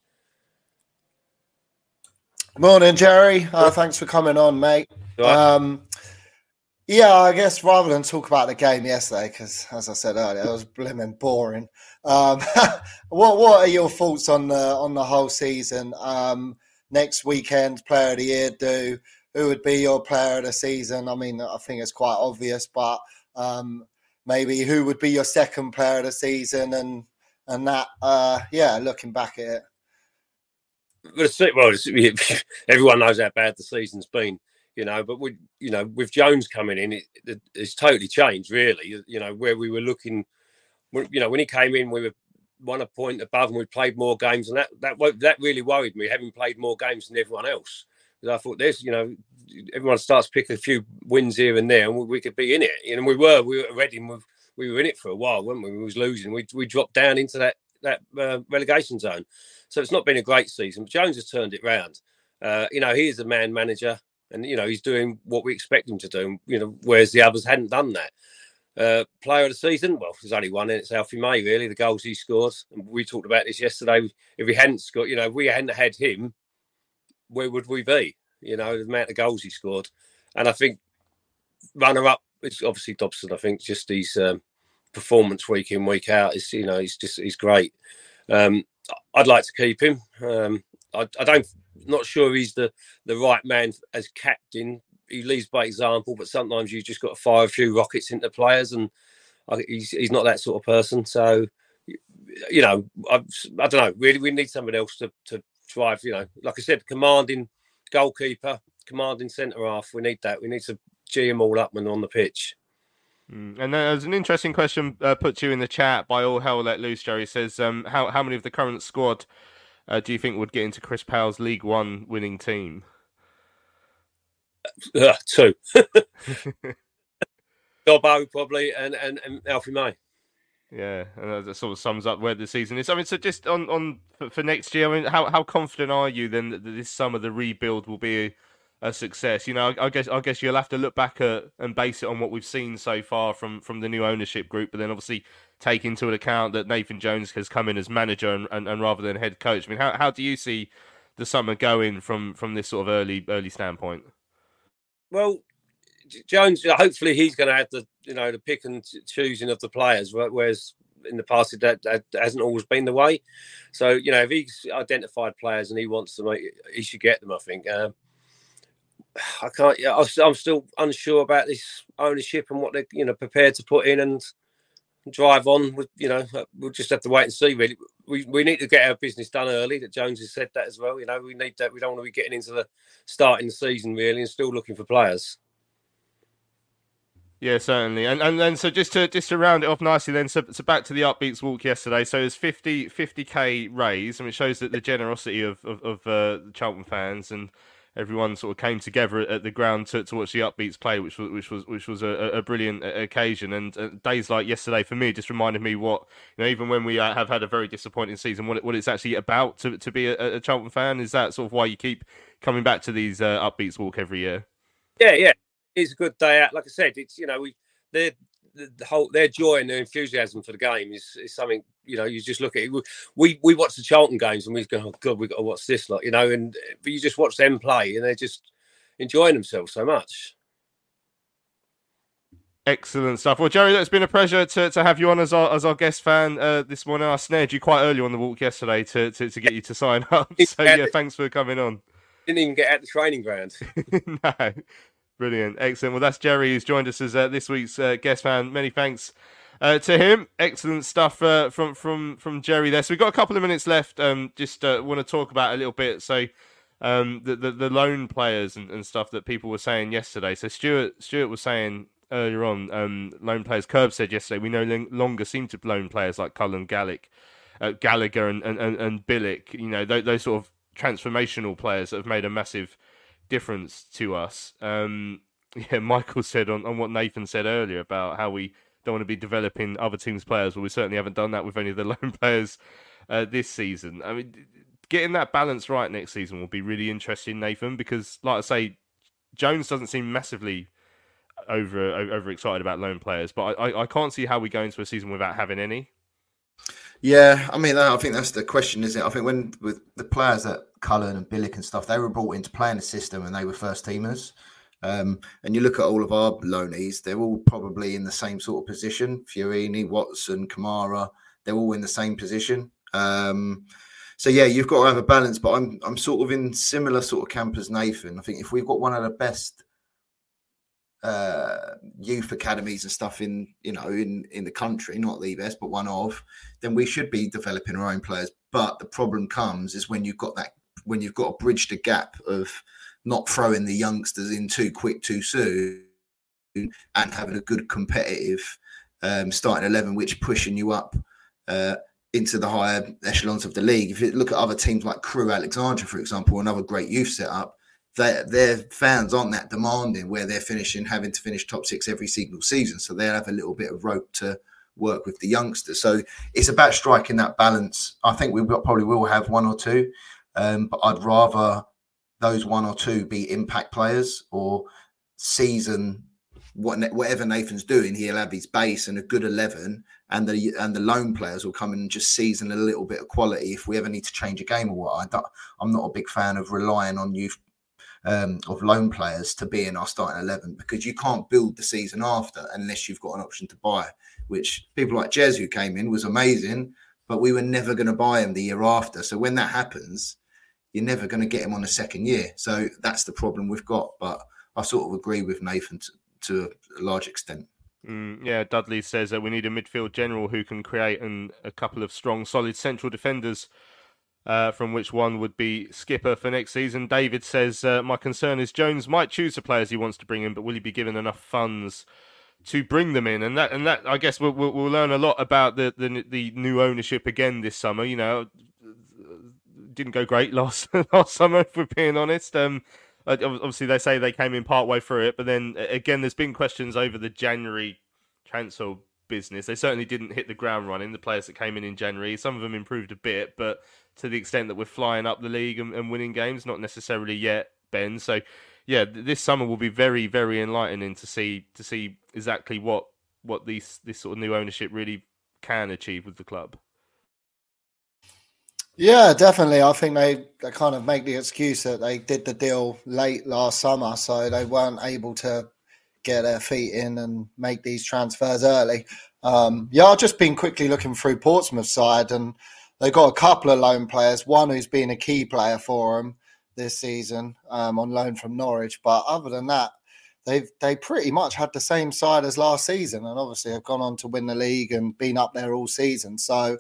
Morning, Jerry. Uh, thanks for coming on, mate. Right. Um, yeah, I guess rather than talk about the game yesterday, because as I said earlier, it was blimmin' boring. Um, what what are your thoughts on the on the whole season? Um, next weekend, Player of the Year do. Who would be your player of the season? I mean, I think it's quite obvious, but um, maybe who would be your second player of the season? And and that, uh, yeah, looking back at it. Well, it's, everyone knows how bad the season's been, you know. But we, you know, with Jones coming in, it, it, it's totally changed, really. You know, where we were looking, you know, when he came in, we were one a point above, and we played more games, and that that that really worried me, having played more games than everyone else. I thought this, you know, everyone starts picking a few wins here and there, and we, we could be in it. You know, we were, we were at Reading, we were in it for a while, weren't we? We was losing. We we dropped down into that that uh, relegation zone, so it's not been a great season. But Jones has turned it round. Uh, you know, he is a man manager, and you know he's doing what we expect him to do. You know, whereas the others hadn't done that. Uh, player of the season, well, there's only one, and it's Alfie May. Really, the goals he scored. And we talked about this yesterday. If he hadn't scored, you know, if we hadn't had him, where would we be? You know, the amount of goals he scored. And I think runner-up, it's obviously Dobson. I think just his um, performance week in, week out is, you know, he's just, he's great. Um, I'd like to keep him. Um, I, I don't, not sure he's the, the right man as captain. He leads by example, but sometimes you just got to fire a few rockets into players, and I, he's, he's not that sort of person. So, you know, I, I don't know. Really, we need somebody else to, to drive, you know, like I said, commanding goalkeeper, commanding centre half. We need that. We need to G them all up when they're on the pitch. Mm. And there's an interesting question uh, put to you in the chat by All Hell Let Loose. Jerry says, um, how how many of the current squad uh, do you think would get into Chris Powell's League One winning team? Uh, two. Dobbo probably, and, and, and Alfie May. Yeah, and that sort of sums up where the season is. I mean, so just on, on for, for next year, I mean, how how confident are you then that this summer the rebuild will be a, a success? You know, I, I guess I guess you'll have to look back at and base it on what we've seen so far from, from the new ownership group, but then obviously take into account that Nathan Jones has come in as manager and, and, and rather than head coach. I mean, how how do you see the summer going from from this sort of early early standpoint? Well, Jones, hopefully he's going to have the you know the pick and choosing of the players, whereas in the past that, that hasn't always been the way. So you know if he's identified players and he wants to make, he should get them. I think. Um, I can't. Yeah, I'm still unsure about this ownership and what they're you know prepared to put in and drive on. With you know, we'll just have to wait and see. Really, we we need to get our business done early. That Jones has said that as well. You know, we need that. We don't want to be getting into the starting the season really and still looking for players. Yeah, certainly. And and then so just to just to round it off nicely then, so, so back to the Upbeats walk yesterday. So it's fifty K raise, and it shows that the generosity of, of, of uh, the Charlton fans, and everyone sort of came together at the ground to, to watch the Upbeats play, which was which was which was a, a brilliant occasion. And uh, days like yesterday for me just reminded me what, you know, even when we uh, have had a very disappointing season, what it, what it's actually about to to be a, a Charlton fan. Is that sort of why you keep coming back to these uh, Upbeats walk every year? Yeah, yeah. It's a good day out. Like I said, it's you know we their the, the whole their joy and their enthusiasm for the game is, is something you know you just look at it. We we watch the Charlton games and we go, oh God, we got to watch this lot, you know. And but you just watch them play and they're just enjoying themselves so much. Excellent stuff. Well, Jerry, it's been a pleasure to, to have you on as our as our guest fan uh, this morning. I snared you quite early on the walk yesterday to to, to get you to sign up. So yeah, thanks for coming on. Didn't even get out the training ground. No. Brilliant. Excellent. Well, that's Jerry who's joined us as uh, this week's uh, guest fan. Many thanks uh, to him. Excellent stuff uh, from, from, from Jerry there. So we've got a couple of minutes left. Um, just uh, want to talk about a little bit. So um, the, the, the loan players and, and stuff that people were saying yesterday. So Stuart Stuart was saying earlier on, um, loan players, Curb said yesterday, we no longer seem to loan players like Cullen Gallic, uh, Gallagher and, and, and, and Billick. You know, those, those sort of transformational players that have made a massive difference to us. Um, yeah, Michael said on, on what Nathan said earlier about how we don't want to be developing other teams' players. Well, we certainly haven't done that with any of the loan players uh, this season. I mean, getting that balance right next season will be really interesting, Nathan, because, like I say, Jones doesn't seem massively over over excited about loan players, but I, I, I can't see how we go into a season without having any. Yeah, I mean, I think that's the question, isn't it? I think when with the players that Cullen and Billick and stuff, they were brought in to play in the system and they were first teamers. Um, and you look at all of our loanees, they're all probably in the same sort of position. Fiorini, Watson, Kamara, they're all in the same position. Um, so yeah, you've got to have a balance, but I'm I'm sort of in similar sort of camp as Nathan. I think if we've got one of the best uh youth academies and stuff in you know in in the country, not the best but one of, then we should be developing our own players. But the problem comes is when you've got that when you've got to bridge the gap of not throwing the youngsters in too quick too soon and having a good competitive um starting eleven which pushing you up uh into the higher echelons of the league. If you look at other teams like Crewe Alexandria, for example, another great youth setup, They, their fans aren't that demanding where they're finishing, having to finish top six every single season. So they'll have a little bit of rope to work with the youngsters. So it's about striking that balance. I think we probably will have one or two, um, but I'd rather those one or two be impact players or season what, whatever Nathan's doing. He'll have his base and a good eleven, and the and the loan players will come in and just season a little bit of quality if we ever need to change a game or what. I don't, I'm not a big fan of relying on youth Um, of loan players to be in our starting eleven because you can't build the season after unless you've got an option to buy, which people like Jez who came in was amazing, but we were never going to buy him the year after. So when that happens, you're never going to get him on the second year. So that's the problem we've got. But I sort of agree with Nathan to, to a large extent. Mm, yeah, Dudley says that we need a midfield general who can create and a couple of strong, solid central defenders. Uh, from which one would be skipper for next season. David says, uh, my concern is Jones might choose the players he wants to bring in, but will he be given enough funds to bring them in? And that, and that, I guess we'll, we'll, we'll learn a lot about the, the the new ownership again this summer. You know, didn't go great last last summer, if we're being honest. Um, obviously, they say they came in part way through it, but then again, there's been questions over the January transfer business. They certainly didn't hit the ground running, the players that came in in January. Some of them improved a bit, but to the extent that we're flying up the league and, and winning games, not necessarily yet, Ben. So, yeah, this summer will be very, very enlightening to see to see exactly what what these this sort of new ownership really can achieve with the club. Yeah, definitely. I think they, they kind of make the excuse that they did the deal late last summer, so they weren't able to get their feet in and make these transfers early. Um, yeah, I've just been quickly looking through Portsmouth's side, and they've got a couple of loan players, one who's been a key player for them this season um, on loan from Norwich. But other than that, they've they pretty much had the same side as last season, and obviously have gone on to win the league and been up there all season. So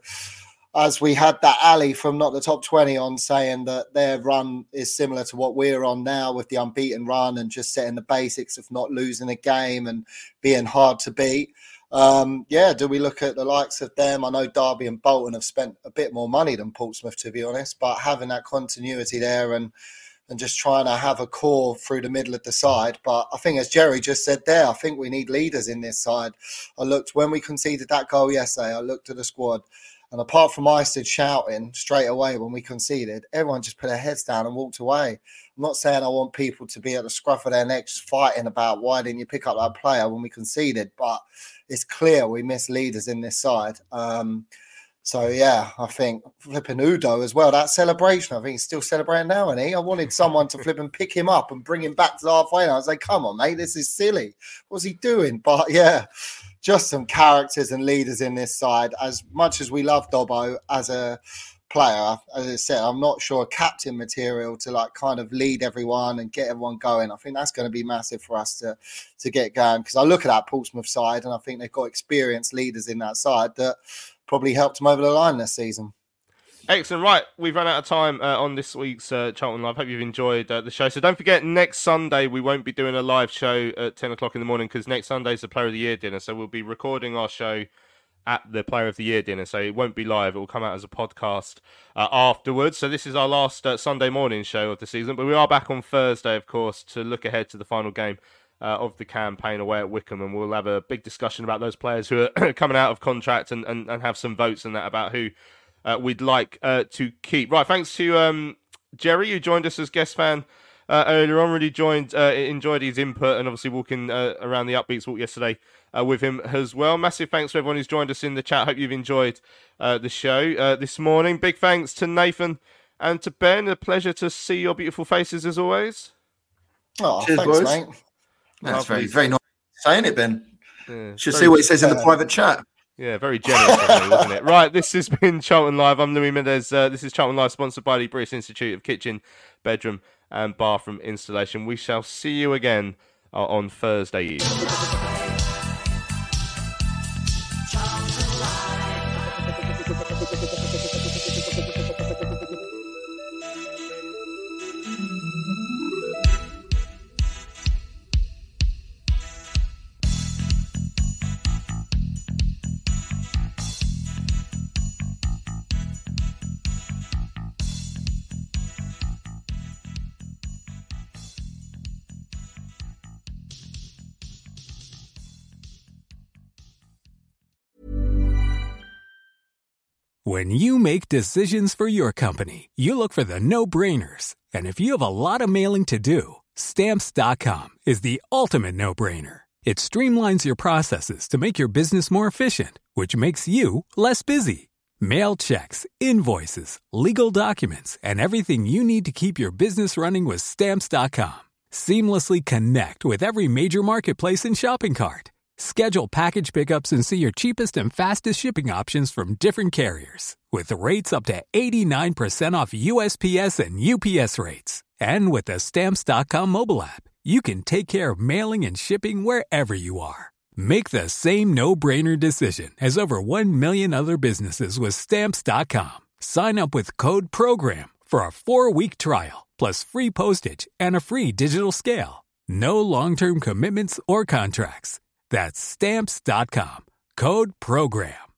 as we had that alley from Not the Top twenty on saying that their run is similar to what we're on now with the unbeaten run and just setting the basics of not losing a game and being hard to beat. Um, yeah, do we look at the likes of them? I know Derby and Bolton have spent a bit more money than Portsmouth, to be honest, but having that continuity there and and just trying to have a core through the middle of the side. But I think, as Jerry just said there, I think we need leaders in this side. I looked, when we conceded that goal yesterday, I looked at the squad, and apart from Isted shouting straight away when we conceded, everyone just put their heads down and walked away. I'm not saying I want people to be at the scruff of their necks fighting about why didn't you pick up that player when we conceded, but it's clear we miss leaders in this side. Um, so, yeah, I think flipping Udo as well, that celebration, I think he's still celebrating now, isn't he? I wanted someone to flip and pick him up and bring him back to the halfway line. I was like, come on, mate, this is silly. What's he doing? But, yeah, just some characters and leaders in this side. As much as we love Dobbo as a player, as I said, I'm not sure captain material to like kind of lead everyone and get everyone going. I think that's going to be massive for us to to get going, because I look at that Portsmouth side and I think they've got experienced leaders in that side that probably helped them over the line this season. Excellent. Right, we've run out of time uh, on this week's uh, Charlton Live. Hope you've enjoyed uh, the show. So don't forget, next Sunday we won't be doing a live show at ten o'clock in the morning, because next Sunday's the Player of the Year dinner. So we'll be recording our show at the Player of the Year dinner, so it won't be live. It will come out as a podcast uh, afterwards. So this is our last uh, Sunday morning show of the season, but we are back on Thursday, of course, to look ahead to the final game uh, of the campaign away at Wycombe, and we'll have a big discussion about those players who are coming out of contract and, and, and have some votes and that about who uh, we'd like uh, to keep. Right, thanks to um, Jerry, who joined us as guest fan uh, earlier on. Really joined, uh, enjoyed his input, and obviously walking uh, around the Upbeats walk yesterday Uh, with him as well. Massive thanks to everyone who's joined us in the chat. Hope you've enjoyed uh, the show uh, this morning. Big thanks to Nathan and to Ben. A pleasure to see your beautiful faces as always. Oh, Cheers, thanks, boys. mate. That's very, very nice saying it, Ben. Yeah, Should very- see what it says in the private chat. Yeah, very generous of me, wasn't it? Right, this has been Charlton Live. I'm Louis Mendez. Uh, this is Charlton Live, sponsored by the British Institute of Kitchen, Bedroom and Bathroom Installation. We shall see you again uh, on Thursday evening. When you make decisions for your company, you look for the no-brainers. And if you have a lot of mailing to do, Stamps dot com is the ultimate no-brainer. It streamlines your processes to make your business more efficient, which makes you less busy. Mail checks, invoices, legal documents, and everything you need to keep your business running with Stamps dot com. Seamlessly connect with every major marketplace and shopping cart. Schedule package pickups and see your cheapest and fastest shipping options from different carriers, with rates up to eighty-nine percent off U S P S and U P S rates. And with the Stamps dot com mobile app, you can take care of mailing and shipping wherever you are. Make the same no-brainer decision as over one million other businesses with Stamps dot com. Sign up with code PROGRAM for a four-week trial, plus free postage and a free digital scale. No long-term commitments or contracts. That's Stamps dot com. Code PROGRAM.